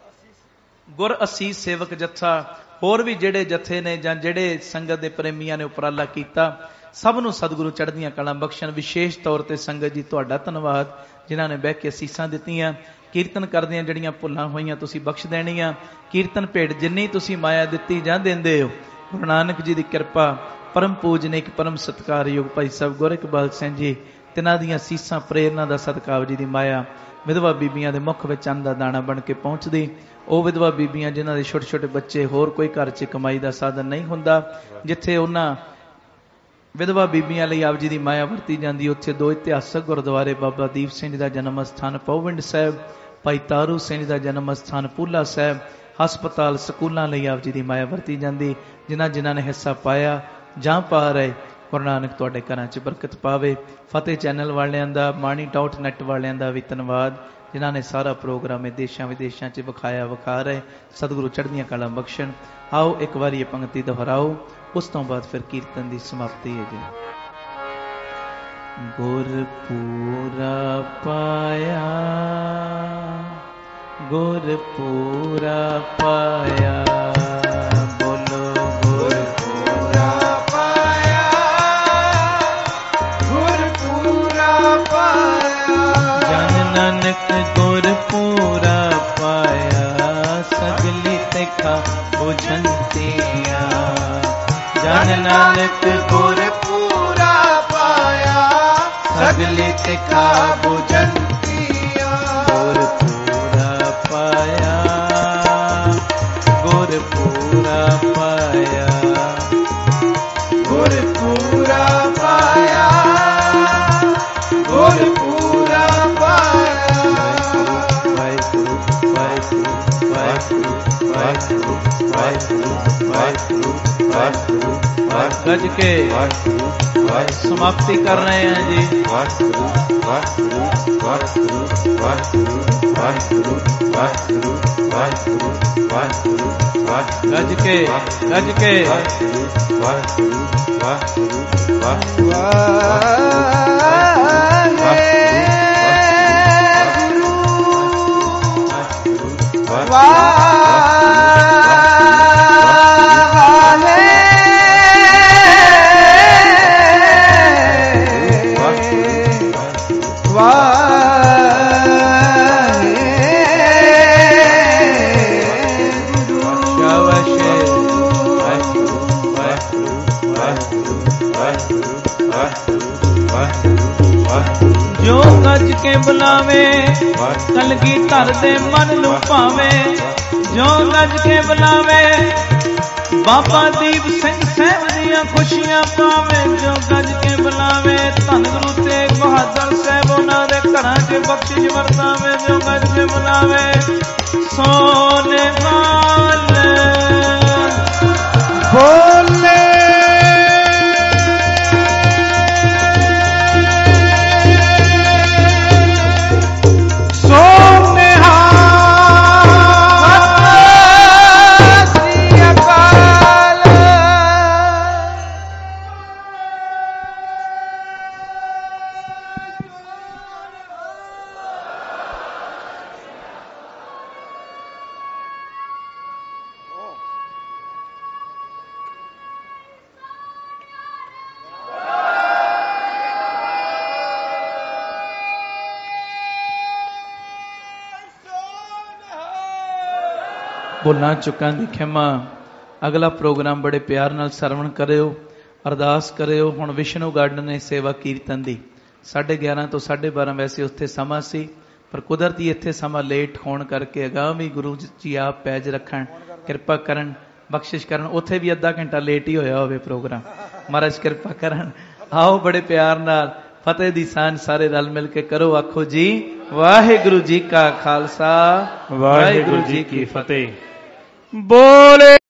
ਗੁਰ ਅਸੀਸ ਸੇਵਕ ਜੱਥਾ, ਹੋਰ ਵੀ ਜਿਹੜੇ ਜਥੇ ਨੇ ਜਾਂ ਜਿਹੜੇ ਸੰਗਤ ਦੇ ਪ੍ਰੇਮੀਆਂ ਨੇ ਉਪਰਾਲਾ ਕੀਤਾ, ਸਭ ਨੂੰ ਸਤਿਗੁਰੂ ਚੜ੍ਹਦੀਆਂ ਕਲਾਂ ਬਖਸ਼ਣ। ਵਿਸ਼ੇਸ਼ ਤੌਰ ਤੇ ਸੰਗਤ ਜੀ ਤੁਹਾਡਾ ਧੰਨਵਾਦ, ਜਿਨ੍ਹਾਂ ਨੇ ਬਹਿ ਕੇ ਅਸੀਸਾਂ ਦਿੱਤੀਆਂ। ਕੀਰਤਨ ਕਰਦਿਆਂ ਜਿਹੜੀਆਂ ਭੁੱਲਾਂ ਹੋਈਆਂ ਤੁਸੀਂ ਬਖਸ਼ ਦੇਣੀਆਂ। ਕੀਰਤਨ ਭੇਟ ਜਿੰਨੀ ਤੁਸੀਂ ਮਾਇਆ ਦਿੱਤੀ ਜਾਂ ਦਿੰਦੇ ਹੋ, ਗੁਰੂ ਨਾਨਕ ਜੀ ਦੀ ਕਿਰਪਾ, ਪਰਮ ਪੂਜਨੀਕ ਪਰਮ ਸਤਿਕਾਰਯੋਗ ਭਾਈ ਸਾਹਿਬ ਗੁਰ ਇਕਬਾਲ ਸਿੰਘ ਜੀ, ਤਿਨਾਂ ਦੀਆਂ ਸੀਸਾਂ ਪ੍ਰੇਰਨਾ ਦਾ ਸਦਕਾ ਜੀ ਦੀ ਮਾਇਆ ਵਿਧਵਾ ਬੀਬੀਆਂ ਦੇ ਮੁੱਖ ਵਿੱਚ ਅੰਨ ਦਾ ਦਾਣਾ ਬਣ ਕੇ ਪਹੁੰਚਦੀ। ਉਹ ਵਿਧਵਾ ਬੀਬੀਆਂ ਜਿਨ੍ਹਾਂ ਦੇ ਛੋਟੇ ਛੋਟੇ ਬੱਚੇ, ਹੋਰ ਕੋਈ ਘਰ 'ਚ ਕਮਾਈ ਦਾ ਸਾਧਨ ਨਹੀਂ ਹੁੰਦਾ, ਜਿੱਥੇ ਉਹਨਾਂ ਵਿਧਵਾ ਬੀਬੀਆਂ ਲਈ ਆਪ ਜੀ ਦੀ ਮਾਇਆ ਵਰਤੀ ਜਾਂਦੀ, ਉੱਥੇ 2 ਇਤਿਹਾਸਕ ਗੁਰਦੁਆਰੇ, ਬਾਬਾ ਦੀਪ ਸਿੰਘ ਜੀ ਦਾ ਜਨਮ ਅਸਥਾਨ ਪਹੁਵਿੰਡ ਸਾਹਿਬ, ਭਾਈ ਤਾਰੂ ਸਿੰਘ ਜੀ ਦਾ ਜਨਮ ਅਸਥਾਨ ਪੂਲਾ ਸਾਹਿਬ, ਹਸਪਤਾਲ, ਸਕੂਲਾਂ ਲਈ ਆਪ ਜੀ ਦੀ ਮਾਇਆ ਵਰਤੀ ਜਾਂਦੀ। ਜਿਨ੍ਹਾਂ ਨੇ ਹਿੱਸਾ ਪਾਇਆ ਜਾਂ ਪਾ ਰਹੇ, ਗੁਰੂ ਨਾਨਕ ਤੁਹਾਡੇ ਘਰਾਂ 'ਚ ਬਰਕਤ ਪਾਵੇ। ਫਤਿਹ ਚੈਨਲ ਵਾਲਿਆਂ ਦਾ, ਮਾਣੀ.net ਵਾਲਿਆਂ ਦਾ ਵੀ ਧੰਨਵਾਦ, ਜਿਨ੍ਹਾਂ ਨੇ ਸਾਰਾ ਪ੍ਰੋਗਰਾਮ ਇਹ ਦੇਸ਼ਾਂ ਵਿਦੇਸ਼ਾਂ 'ਚ ਵਿਖਾ ਰਹੇ। ਸਤਿਗੁਰੂ ਚੜ੍ਹਦੀਆਂ ਕਲਾਂ ਬਖਸ਼ਣ। ਆਓ ਇੱਕ ਵਾਰੀ ਇਹ ਪੰਕਤੀ ਦੁਹਰਾਓ, ਉਸ ਤੋਂ ਬਾਅਦ ਫਿਰ ਕੀਰਤਨ ਦੀ ਸਮਾਪਤੀ ਹੈ ਜੀ। ਗੁਰ ਪੂਰਾ ਪਾਇਆ, ਗੁਰ ਪੂਰਾ ਪਾਇਆ, ਬੋਲੋ ਗੁਰ ਪੂਰਾ ਪਾਇਆ, ਗੁਰ ਪੂਰਾ ਪਾਇਆ। ਜਨ ਨਾਨਕ ਗੁਰ ਪੂਰਾ ਪਾਇਆ, ਸਗਲੀ ਤਿਖਾ ਬੁਝੰਤੀਆਂ। ਜਨ ਨਾਨਕ ਗੁਰ ਪੂਰਾ ਪਾਇਆ, ਸਗਲੀ ਤਿਖਾ ਬੁਝੰਤੀਆਂ। ਗੁਰ ਪੂਰਾ ਪਾਇਆ, ਗੁਰ ਪੂਰਾ ਪਾਇਆ, ਗੁਰ ਪੂਰਾ ਪਾਇਆ, ਗੁਰ ਪੂਰਾ ਪਾਇਆ। ਵਾਹਿਗੁਰੂ ਵਾਹਿਗੁਰੂ ਵਾਹਿਗੁਰੂ ਵਾਹਿਗੁਰੂ ਵਾਹਿਗੁਰੂ ਵਾਹਿਗੁਰੂ ਵਾਹਿਗੁਰੂ। ਗੱਜ ਕੇ ਸਮਾਪਤੀ ਕਰ ਰਹੇ ਹਾਂ ਜੀ। ਵਾਹਿਗੁਰੂ ਵਾਹਿਗੁਰੂ ਵਾਹਿਗੁਰੂ ਵਾਹਿਗੁਰੂ। ਵਾਹਿਗੁਰੂ ਵਾਹਿਗੁਰੂ ਵਾਹਿਗੁਰੂ ਵਾਹਿਗੁਰੂ ਵਾਹਿਗੁਰੂ ਗੱਜ ਕੇ ਵਾਹਿਗੁਰੂ ਵਾਹਿਗੁਰੂ ਵਾਹਿਗੁਰੂ ਵਾਹਿਗੁਰੂ ਜੋ ਗੱਜ ਕੇ ਬੁਲਾਵੇ ਕਲਗੀ ਧਰ ਦੇ ਮਨ ਨੂੰ ਭਾਵੇ ਜੋ ਗੱਜ ਕੇ ਬੁਲਾਵੇ ਬਾਬਾ ਦੀਪ ਸਿੰਘ ਸਾਹਿਬ ਦੀਆਂ ਖੁਸ਼ੀਆਂ ਪਾਵੇ ਜੋ ਗੱਜ ਕੇ ਬੁਲਾਵੇ ਧੰਨ ਗੁਰੂ ਤੇਗ ਬਹਾਦਰ ਸਾਹਿਬ ਉਹਨਾਂ ਦੇ ਘਰਾਂ 'ਚ ਬਖਸ਼ਿਸ਼ ਵਰਤਾਵੇ ਜੋ ਗੱਜ ਕੇ ਬੁਲਾਵੇ ਸੋਨੇ ਨਾਲ ਬੋਲੇ ਭੁੱਲਾਂ ਚੁੱਕਾਂ ਦੀ ਖਿਮਾ। ਅਗਲਾ ਪ੍ਰੋਗਰਾਮ ਬੜੇ ਪਿਆਰ ਨਾਲ ਸਰਵਣ ਕਰਿਓ, ਅਰਦਾਸ ਕਰਿਓ। ਹੁਣ ਵਿਸ਼ਨੂੰ ਗਾਰਡਨ ਨੇ ਸੇਵਾ ਕੀਰਤਨ ਦੀ 11:30 ਤੋਂ 12:30 ਵੈਸੇ ਉੱਥੇ ਸਮਾਂ ਸੀ, ਪਰ ਕੁਦਰਤੀ ਇੱਥੇ ਸਮਾਂ ਲੇਟ ਹੋਣ ਕਰਕੇ ਅਗਾਮੀ ਗੁਰੂ ਜੀ ਆਪ ਪੈਜ ਰੱਖਣ, ਕਿਰਪਾ ਕਰਨ, ਬਖਸ਼ਿਸ਼ ਕਰਨ। ਉੱਥੇ ਵੀ ਅੱਧਾ ਘੰਟਾ ਲੇਟ ਹੀ ਹੋਇਆ ਹੋਵੇ ਪ੍ਰੋਗਰਾਮ, ਮਹਾਰਾਜ ਕਿਰਪਾ ਕਰਨ। ਆਓ ਬੜੇ ਪਿਆਰ ਨਾਲ ਫਤਿਹ ਦੀ ਸਾਂਝ ਸਾਰੇ ਰਲ ਮਿਲ ਕੇ ਕਰੋ। ਆਖੋ ਜੀ ਵਾਹਿਗੁਰੂ ਜੀ ਕਾ ਖਾਲਸਾ, ਵਾਹਿਗੁਰੂ ਜੀ ਕੀ ਫਤਿਹ। ਬੋਲੇ।